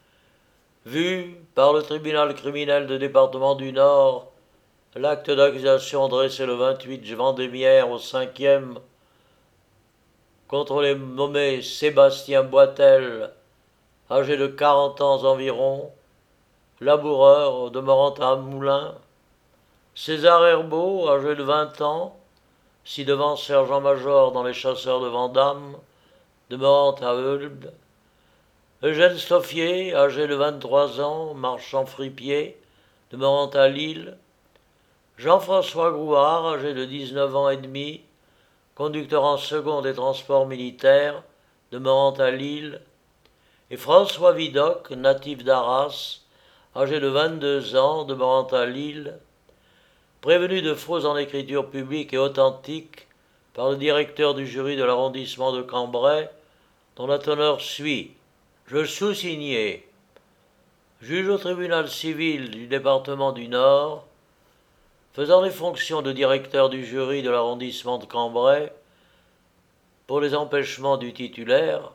vu par le tribunal criminel de département du Nord, l'acte d'accusation dressé le 28 Vendémiaire au 5e contre les nommés Sébastien Boitel, âgé de 40 ans environ, laboureur demeurant à Moulins, César Herbeau, âgé de 20 ans, ci-devant sergent-major dans les chasseurs de Vandame, demeurant à Eulbe, Eugène Stoffier, âgé de 23 ans, marchand fripier, demeurant à Lille, Jean-François Grouard, âgé de 19 ans et demi, conducteur en second des transports militaires, demeurant à Lille, et François Vidocq, natif d'Arras, âgé de 22 ans, demeurant à Lille, prévenu de faux en écriture publique et authentique par le directeur du jury de l'arrondissement de Cambrai, dont la teneur suit. Je sous-signais, juge au tribunal civil du département du Nord, faisant les fonctions de directeur du jury de l'arrondissement de Cambrai, pour les empêchements du titulaire,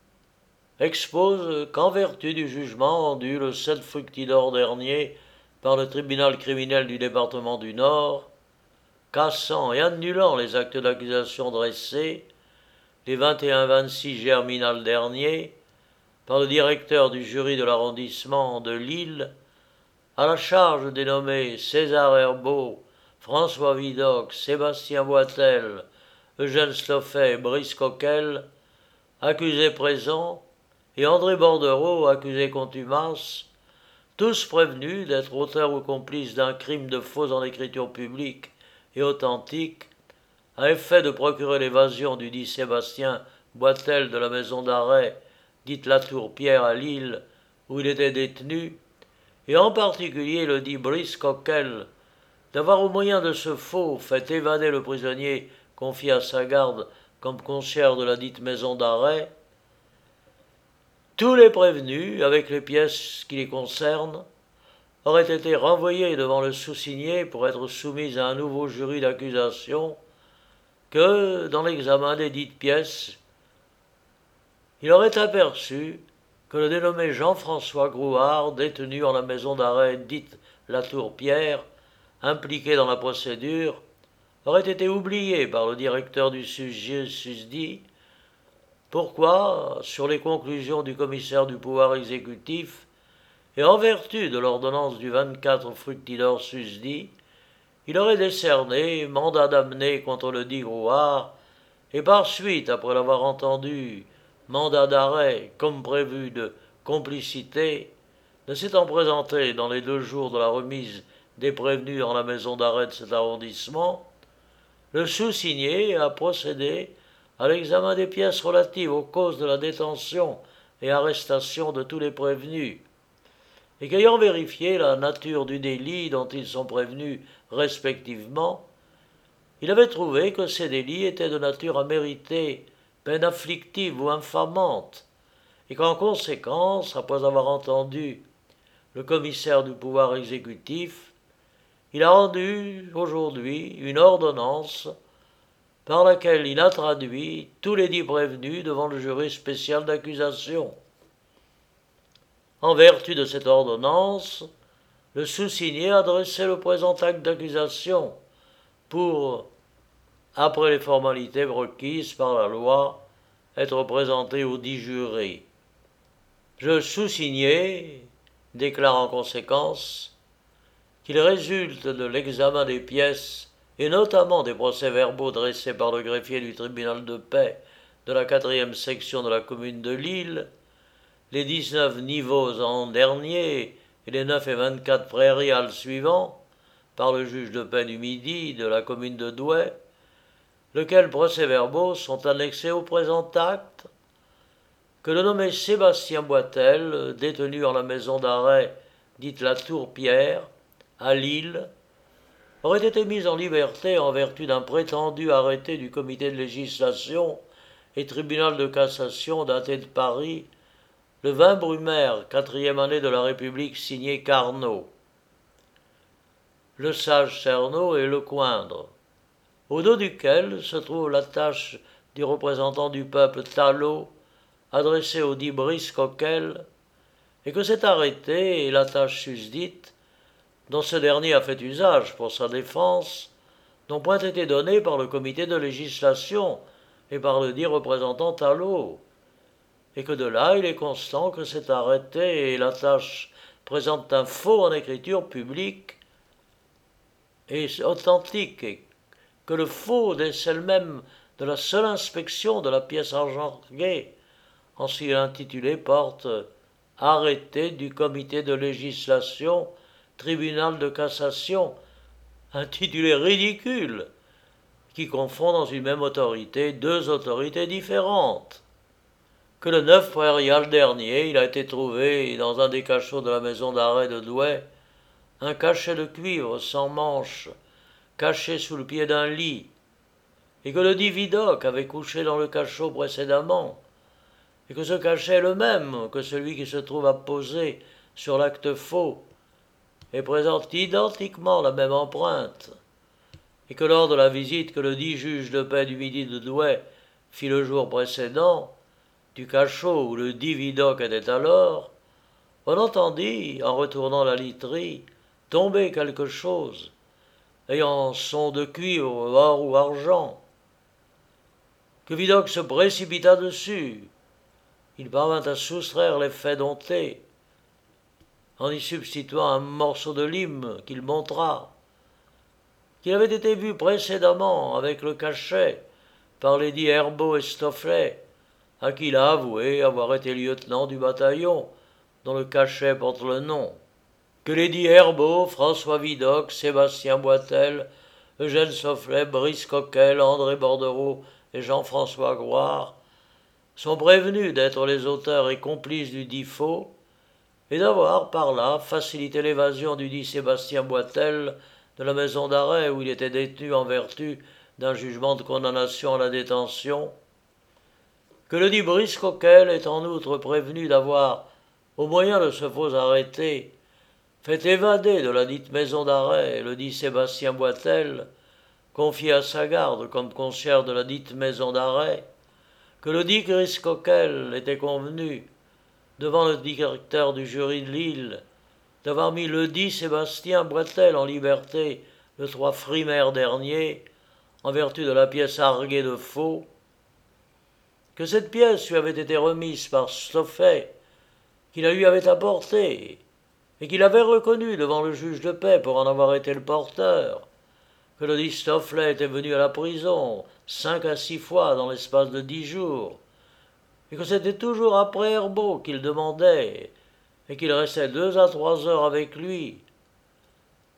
expose qu'en vertu du jugement rendu le 7 fructidor dernier par le tribunal criminel du département du Nord, cassant et annulant les actes d'accusation dressés, les 21-26 germinal dernier, par le directeur du jury de l'arrondissement de Lille, à la charge des nommés César Herbeau, François Vidocq, Sébastien Boitel, Eugène Stoffet et Brice Coquel, accusés présents, et André Bordereau, accusé contumace, tous prévenus d'être auteurs ou complices d'un crime de faux en écriture publique et authentique, à effet de procurer l'évasion du dit Sébastien Boitel de la maison d'arrêt, dite la Tour-Pierre à Lille, où il était détenu, et en particulier le dit Brice Coquel, d'avoir au moyen de ce faux fait évader le prisonnier confié à sa garde comme concierge de la dite maison d'arrêt, tous les prévenus, avec les pièces qui les concernent, auraient été renvoyés devant le sous-signé pour être soumis à un nouveau jury d'accusation que, dans l'examen des dites pièces, il aurait aperçu que le dénommé Jean-François Grouard, détenu en la maison d'arrêt dite la Tour-Pierre, impliqué dans la procédure, aurait été oublié par le directeur du susdit. Pourquoi, sur les conclusions du commissaire du pouvoir exécutif, et en vertu de l'ordonnance du 24 fructidor susdit, il aurait décerné mandat d'amener contre le dit Grouard, et par suite, après l'avoir entendu, mandat d'arrêt, comme prévu de complicité, ne s'étant présenté dans les 2 jours de la remise des prévenus dans la maison d'arrêt de cet arrondissement, le sous-signé a procédé à l'examen des pièces relatives aux causes de la détention et arrestation de tous les prévenus, et qu'ayant vérifié la nature du délit dont ils sont prévenus respectivement, il avait trouvé que ces délits étaient de nature à mériter peine afflictive ou infamante, et qu'en conséquence, après avoir entendu le commissaire du pouvoir exécutif, il a rendu aujourd'hui une ordonnance par laquelle il a traduit tous les 10 prévenus devant le jury spécial d'accusation. En vertu de cette ordonnance, le sous-signé a dressé le présent acte d'accusation pour, après les formalités requises par la loi, être présenté aux 10 jurés. Je sous-signé déclare en conséquence qu'il résulte de l'examen des pièces et notamment des procès-verbaux dressés par le greffier du tribunal de paix de la 4e section de la commune de Lille, les 19 niveaux en dernier et les 9 et 24 prairiales suivants, par le juge de paix du Midi de la commune de Douai, lesquels procès-verbaux sont annexés au présent acte, que le nommé Sébastien Boitel, détenu en la maison d'arrêt dite la Tour-Pierre, à Lille, aurait été mis en liberté en vertu d'un prétendu arrêté du comité de législation et tribunal de cassation daté de Paris, le 20 Brumaire, 4e année de la République, signé Carnot. Le sage Cerneau et le Coindre, au dos duquel se trouve la tâche du représentant du peuple Talot, adressée au dit Brice Coquel, et que cet arrêté et la tâche susdite, dont ce dernier a fait usage pour sa défense, n'ont point été donnés par le comité de législation et par le dit représentant Talot, et que de là il est constant que cet arrêté et la tâche présentent un faux en écriture publique et authentique, et que le faux décèle même de la seule inspection de la pièce argentée, en ce qu'il intitulé porte « Arrêté du comité de législation, tribunal de cassation », intitulé ridicule, qui confond dans une même autorité deux autorités différentes. Que le 9 prairial dernier, il a été trouvé dans un des cachots de la maison d'arrêt de Douai un cachet de cuivre sans manche, caché sous le pied d'un lit, et que le dit Vidocq avait couché dans le cachot précédemment, et que ce cachet est le même que celui qui se trouve apposé sur l'acte faux, et présente identiquement la même empreinte, et que lors de la visite que le dit juge de paix du Midi de Douai fit le jour précédent, du cachot où le dit Vidocq était alors, on entendit, en retournant la literie, tomber quelque chose, ayant son de cuivre, or ou argent, que Vidocq se précipita dessus. Il parvint à soustraire l'effet dompté, en y substituant un morceau de lime qu'il montra, qu'il avait été vu précédemment avec le cachet par les dits Herbeau et Stofflet, à qui il a avoué avoir été lieutenant du bataillon, dont le cachet porte le nom. Que les dits Herbeau, François Vidocq, Sébastien Boitel, Eugène Stofflet, Brice Coquel, André Bordereau et Jean-François Gloire sont prévenus d'être les auteurs et complices du dit faux, et d'avoir, par là, facilité l'évasion du dit Sébastien Boitel de la maison d'arrêt où il était détenu en vertu d'un jugement de condamnation à la détention. Que le dit Brice Coquel est en outre prévenu d'avoir, au moyen de ce faux arrêté, fait évader de la dite maison d'arrêt le dit Sébastien Boitel, confié à sa garde comme concierge de la dite maison d'arrêt, que le dit Brice Coquel était convenu, devant le directeur du jury de Lille, d'avoir mis le dit Sébastien Boitel en liberté le 3 Frimaire dernier, en vertu de la pièce arguée de faux, que cette pièce lui avait été remise par Stoffet, qu'il la lui avait apportée, et qu'il avait reconnue devant le juge de paix pour en avoir été le porteur, que le dit Stofflet était venu à la prison 5 à 6 fois dans l'espace de 10 jours, et que c'était toujours après Herbeau qu'il demandait, et qu'il restait 2 à 3 heures avec lui,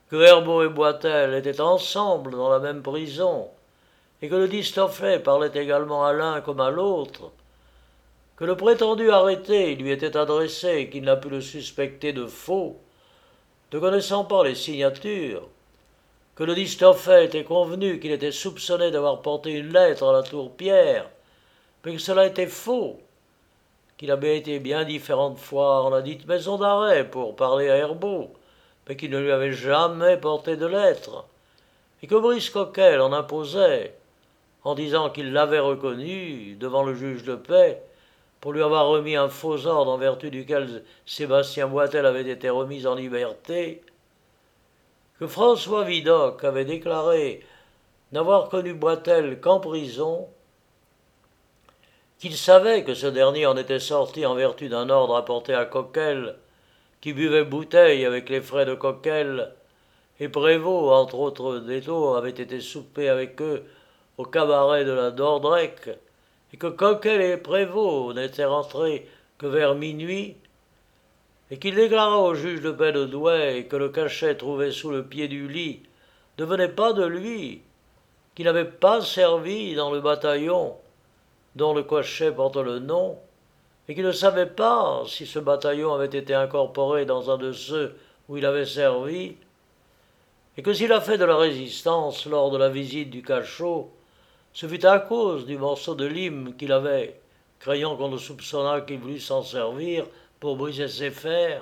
que Herbaut et Boitel étaient ensemble dans la même prison, et que le dit Stofflet parlait également à l'un comme à l'autre, que le prétendu arrêté lui était adressé et qu'il n'a pu le suspecter de faux, ne connaissant pas les signatures, que le dit Stofflet était convenu qu'il était soupçonné d'avoir porté une lettre à la Tour-Pierre, mais que cela était faux, qu'il avait été bien différentes fois en la dite maison d'arrêt pour parler à Herbaut, mais qu'il ne lui avait jamais porté de lettre, et que Brice Coquel en imposait, en disant qu'il l'avait reconnu devant le juge de paix, pour lui avoir remis un faux ordre en vertu duquel Sébastien Boitel avait été remis en liberté, que François Vidocq avait déclaré n'avoir connu Boitel qu'en prison, qu'il savait que ce dernier en était sorti en vertu d'un ordre apporté à Coquel, qui buvait bouteille avec les frais de Coquel, et Prévost, entre autres détours, avait été souper avec eux au cabaret de la Dordrecq, et que Coquel et Prévost n'étaient rentrés que vers minuit, et qu'il déclara au juge de paix de Douai que le cachet trouvé sous le pied du lit ne venait pas de lui, qu'il n'avait pas servi dans le bataillon dont le cachet porte le nom, et qu'il ne savait pas si ce bataillon avait été incorporé dans un de ceux où il avait servi, et que s'il a fait de la résistance lors de la visite du cachot, ce fut à cause du morceau de lime qu'il avait, craignant qu'on ne soupçonnât qu'il voulût s'en servir pour briser ses fers,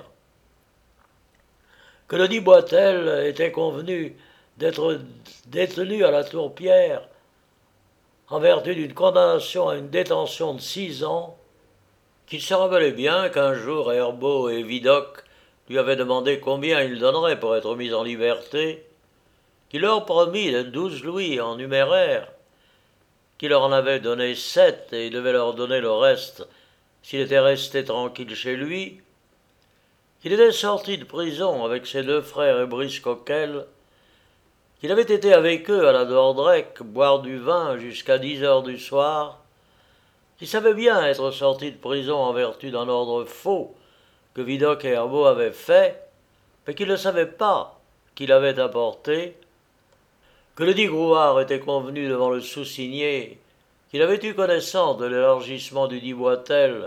que le dit Boitel était convenu d'être détenu à la Tour-Pierre en vertu d'une condamnation à une détention de 6 ans, qu'il se rappelait bien qu'un jour Herbaut et Vidocq lui avaient demandé combien il donnerait pour être mis en liberté, qu'il leur promit de 12 louis en numéraire, qu'il leur en avait donné 7 et il devait leur donner le reste s'il était resté tranquille chez lui, qu'il était sorti de prison avec ses 2 frères et Brice Coquel, qu'il avait été avec eux à la Dordrecq boire du vin jusqu'à 10 heures du soir, qu'il savait bien être sorti de prison en vertu d'un ordre faux que Vidocq et Herbaut avaient fait, mais qu'il ne savait pas qu'il avait apporté, que le dit Grouard était convenu devant le sous-signé qu'il avait eu connaissance de l'élargissement du dit Boitel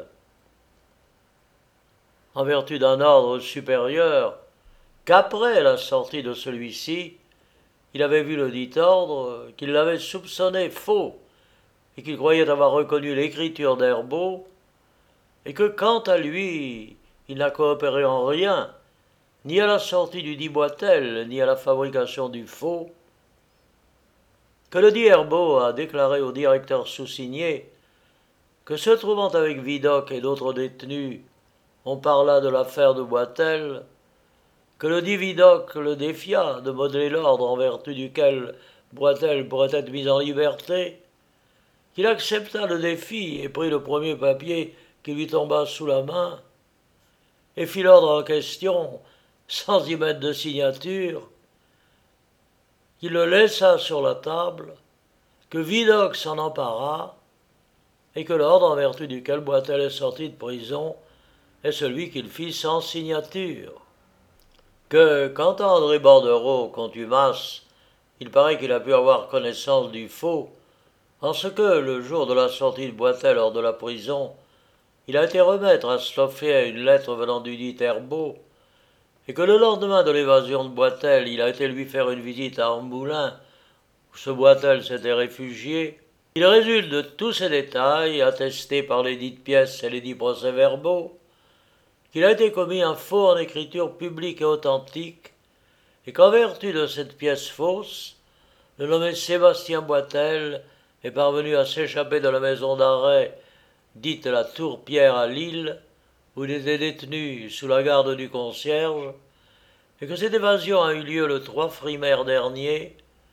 en vertu d'un ordre supérieur, qu'après la sortie de celui-ci, il avait vu le dit ordre, qu'il l'avait soupçonné faux, et qu'il croyait avoir reconnu l'écriture d'Herbaut, et que quant à lui, il n'a coopéré en rien, ni à la sortie du dit Boitel, ni à la fabrication du faux, que le dit Herbaut a déclaré au directeur sous-signé que se trouvant avec Vidocq et d'autres détenus, on parla de l'affaire de Boitel, que le dit Vidocq le défia de modeler l'ordre en vertu duquel Boitel pourrait être mis en liberté, qu'il accepta le défi et prit le premier papier qui lui tomba sous la main, et fit l'ordre en question, sans y mettre de signature, qu'il le laissa sur la table, que Vidocq s'en empara, et que l'ordre en vertu duquel Boitel est sorti de prison est celui qu'il fit sans signature. Que, quant à André Bordereau, contumace, il paraît qu'il a pu avoir connaissance du faux, en ce que, le jour de la sortie de Boitel hors de la prison, il a été remettre à Stofflet une lettre venant du dit Herbaut, et que le lendemain de l'évasion de Boitel, il a été lui faire une visite à Amboulin, où ce Boitel s'était réfugié. Il résulte de tous ces détails, attestés par les dites pièces et les dits procès-verbaux, qu'il a été commis un faux en écriture publique et authentique, et qu'en vertu de cette pièce fausse, le nommé Sébastien Boitel est parvenu à s'échapper de la maison d'arrêt dite la Tour-Pierre à Lille, où il était détenu sous la garde du concierge, et que cette évasion a eu lieu le 3 Frimaire dernier,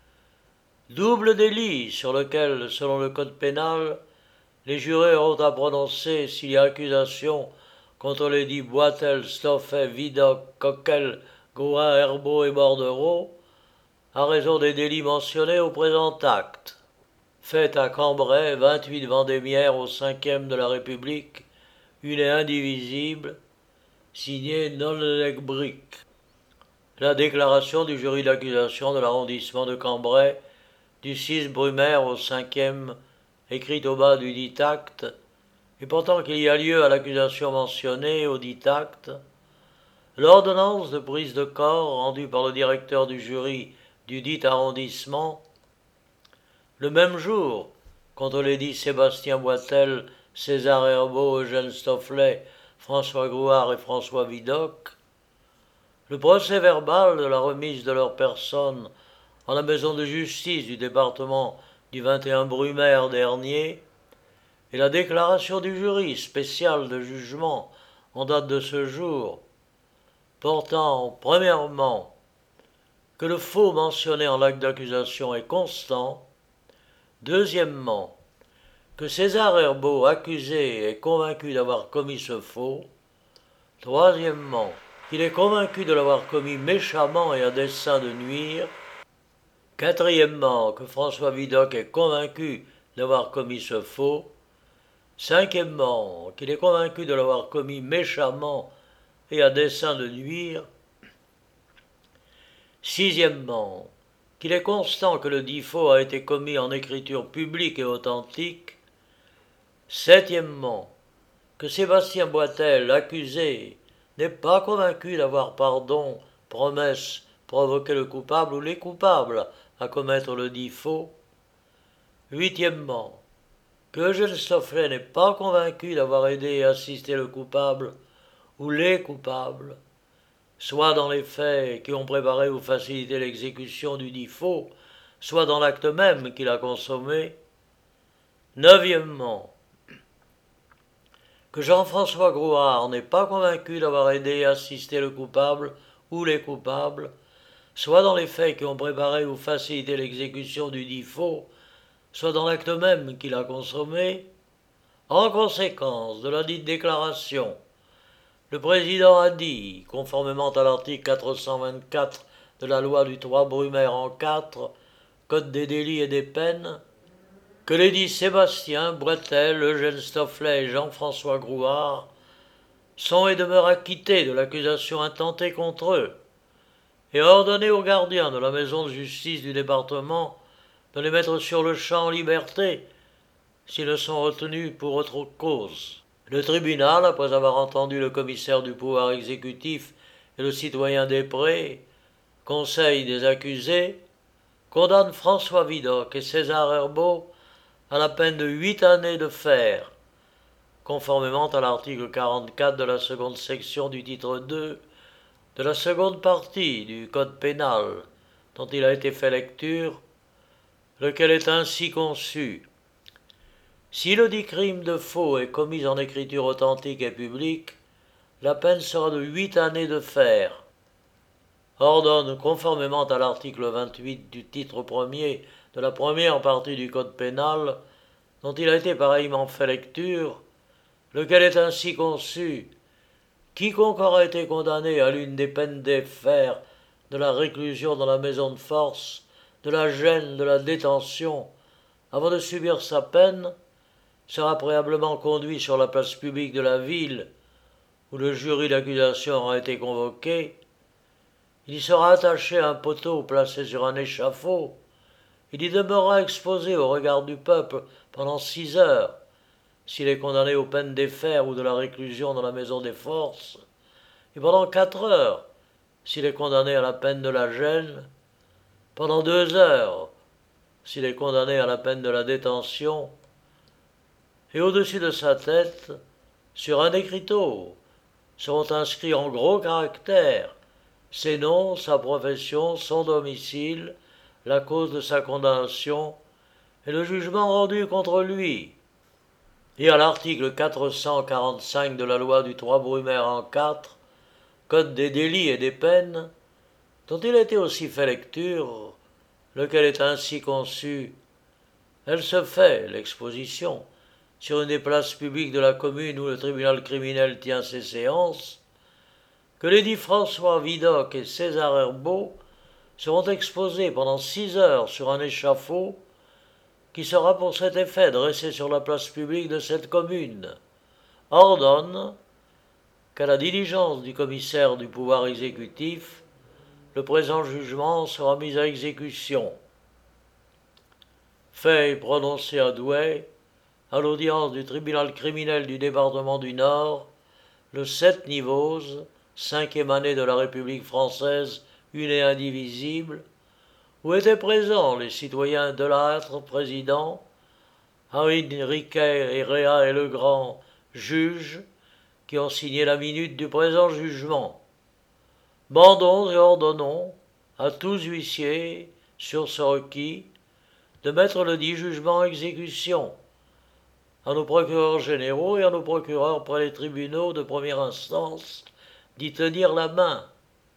double délit sur lequel, selon le code pénal, les jurés auront à prononcer s'il y a accusation contre les dits Boitel, Stofflet, Vidocq, Coquel, Gouin, Herbaut et Bordereau, à raison des délits mentionnés au présent acte. Fait à Cambrai, 28 Vendémiaire, au 5e de la République, une et indivisible, signé Nolleg Brick. La déclaration du jury d'accusation de l'arrondissement de Cambrai du 6 Brumaire au 5e, écrite au bas du dit acte, et portant qu'il y a lieu à l'accusation mentionnée au dit acte, l'ordonnance de prise de corps rendue par le directeur du jury du dit arrondissement, le même jour, contre les dits Sébastien Boitel, César Herbeau, Eugène Stofflet, François Grouard et François Vidocq, le procès-verbal de la remise de leurs personnes en la maison de justice du département du 21 Brumaire dernier, et la déclaration du jury spécial de jugement en date de ce jour, portant premièrement que le faux mentionné en l'acte d'accusation est constant, deuxièmement que César Herbeau, accusé, est convaincu d'avoir commis ce faux, troisièmement qu'il est convaincu de l'avoir commis méchamment et à dessein de nuire, quatrièmement que François Vidocq est convaincu d'avoir commis ce faux, cinquièmement qu'il est convaincu de l'avoir commis méchamment et à dessein de nuire, sixièmement qu'il est constant que le dit faux a été commis en écriture publique et authentique, septièmement que Sébastien Boitel, accusé, n'est pas convaincu d'avoir pardon, promesse, provoqué le coupable ou les coupables à commettre le dit faux. Huitièmement, que Eugène Stofflet n'est pas convaincu d'avoir aidé et assisté le coupable ou les coupables, soit dans les faits qui ont préparé ou facilité l'exécution du dit faux, soit dans l'acte même qu'il a consommé. Neuvièmement, que Jean-François Grouard n'est pas convaincu d'avoir aidé et assisté le coupable ou les coupables, soit dans les faits qui ont préparé ou facilité l'exécution du dit faux, soit dans l'acte même qu'il a consommé. En conséquence de la dite déclaration, le président a dit, conformément à l'article 424 de la loi du 3 Brumaire en 4, Code des délits et des peines, que les dits Sébastien, Boitel, Eugène Stofflet et Jean-François Grouard sont et demeurent acquittés de l'accusation intentée contre eux, et a ordonné aux gardiens de la maison de justice du département de les mettre sur le champ en liberté s'ils ne sont retenus pour autre cause. Le tribunal, après avoir entendu le commissaire du pouvoir exécutif et le citoyen Després, conseil des accusés, condamne François Vidocq et César Herbeau à la peine de 8 années de fer, conformément à l'article 44 de la seconde section du titre 2 de la seconde partie du Code pénal, dont il a été fait lecture, lequel est ainsi conçu. Si le dit crime de faux est commis en écriture authentique et publique, la peine sera de 8 années de fer. Ordonne, conformément à l'article 28 du titre premier de la première partie du Code pénal, dont il a été pareillement fait lecture, lequel est ainsi conçu. Quiconque aura été condamné à l'une des peines des fers, de la réclusion dans la maison de force, de la gêne, de la détention, avant de subir sa peine, sera préalablement conduit sur la place publique de la ville où le jury d'accusation aura été convoqué. Il y sera attaché à un poteau placé sur un échafaud. Il y demeurera exposé au regard du peuple pendant 6 heures, s'il est condamné aux peines des fers ou de la réclusion dans la maison des forces, et pendant 4 heures, s'il est condamné à la peine de la gêne, pendant 2 heures, s'il est condamné à la peine de la détention, et au-dessus de sa tête, sur un écriteau, seront inscrits en gros caractères ses noms, sa profession, son domicile, la cause de sa condamnation et le jugement rendu contre lui. Et à l'article 445 de la loi du 3 Brumaire en 4, Code des délits et des peines, dont il a été aussi fait lecture, lequel est ainsi conçu. Elle se fait, l'exposition, sur une des places publiques de la commune où le tribunal criminel tient ses séances, que les dits François Vidocq et César Herbeau seront exposés pendant 6 heures sur un échafaud qui sera pour cet effet dressé sur la place publique de cette commune, ordonne qu'à la diligence du commissaire du pouvoir exécutif, le présent jugement sera mis à exécution. Fait prononcé à Douai, à l'audience du tribunal criminel du département du Nord, le 7 Nivose, 5e année de la République française, une et indivisible, où étaient présents les citoyens Delattre, président, Riquet, Réa et Legrand, juges, qui ont signé la minute du présent jugement. Mandons et ordonnons à tous huissiers, sur ce requis, de mettre le dit jugement en exécution, à nos procureurs généraux et à nos procureurs près les tribunaux de première instance d'y tenir la main,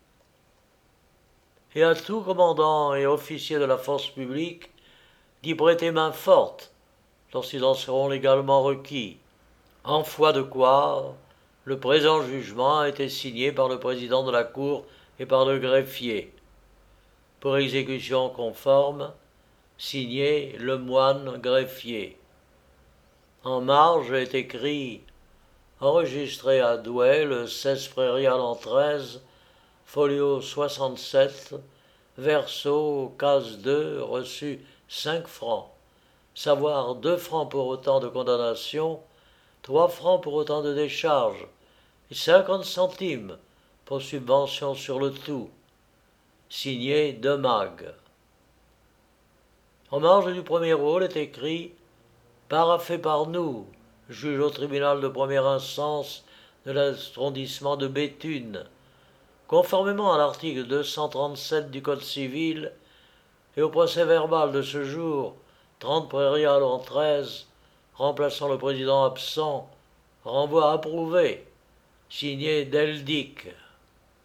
et à tout commandant et officier de la force publique d'y prêter main forte lorsqu'ils en seront légalement requis, en foi de quoi le présent jugement a été signé par le président de la Cour et par le greffier. Pour exécution conforme, signé le moine greffier. En marge est écrit « Enregistré à Douai le 16 prairial en 13, folio 67, verso, case 2, reçu 5 francs, savoir 2 francs pour autant de condamnation, 3 francs pour autant de décharge, et 50 centimes pour subvention sur le tout. Signé Demag. » En marge du premier rôle est écrit « Paraphé par nous, juge au tribunal de première instance de l'arrondissement de Béthune, conformément à l'article 237 du Code civil et au procès-verbal de ce jour, 30 prairial en 13, remplaçant le président absent, renvoi approuvé, signé Deldic.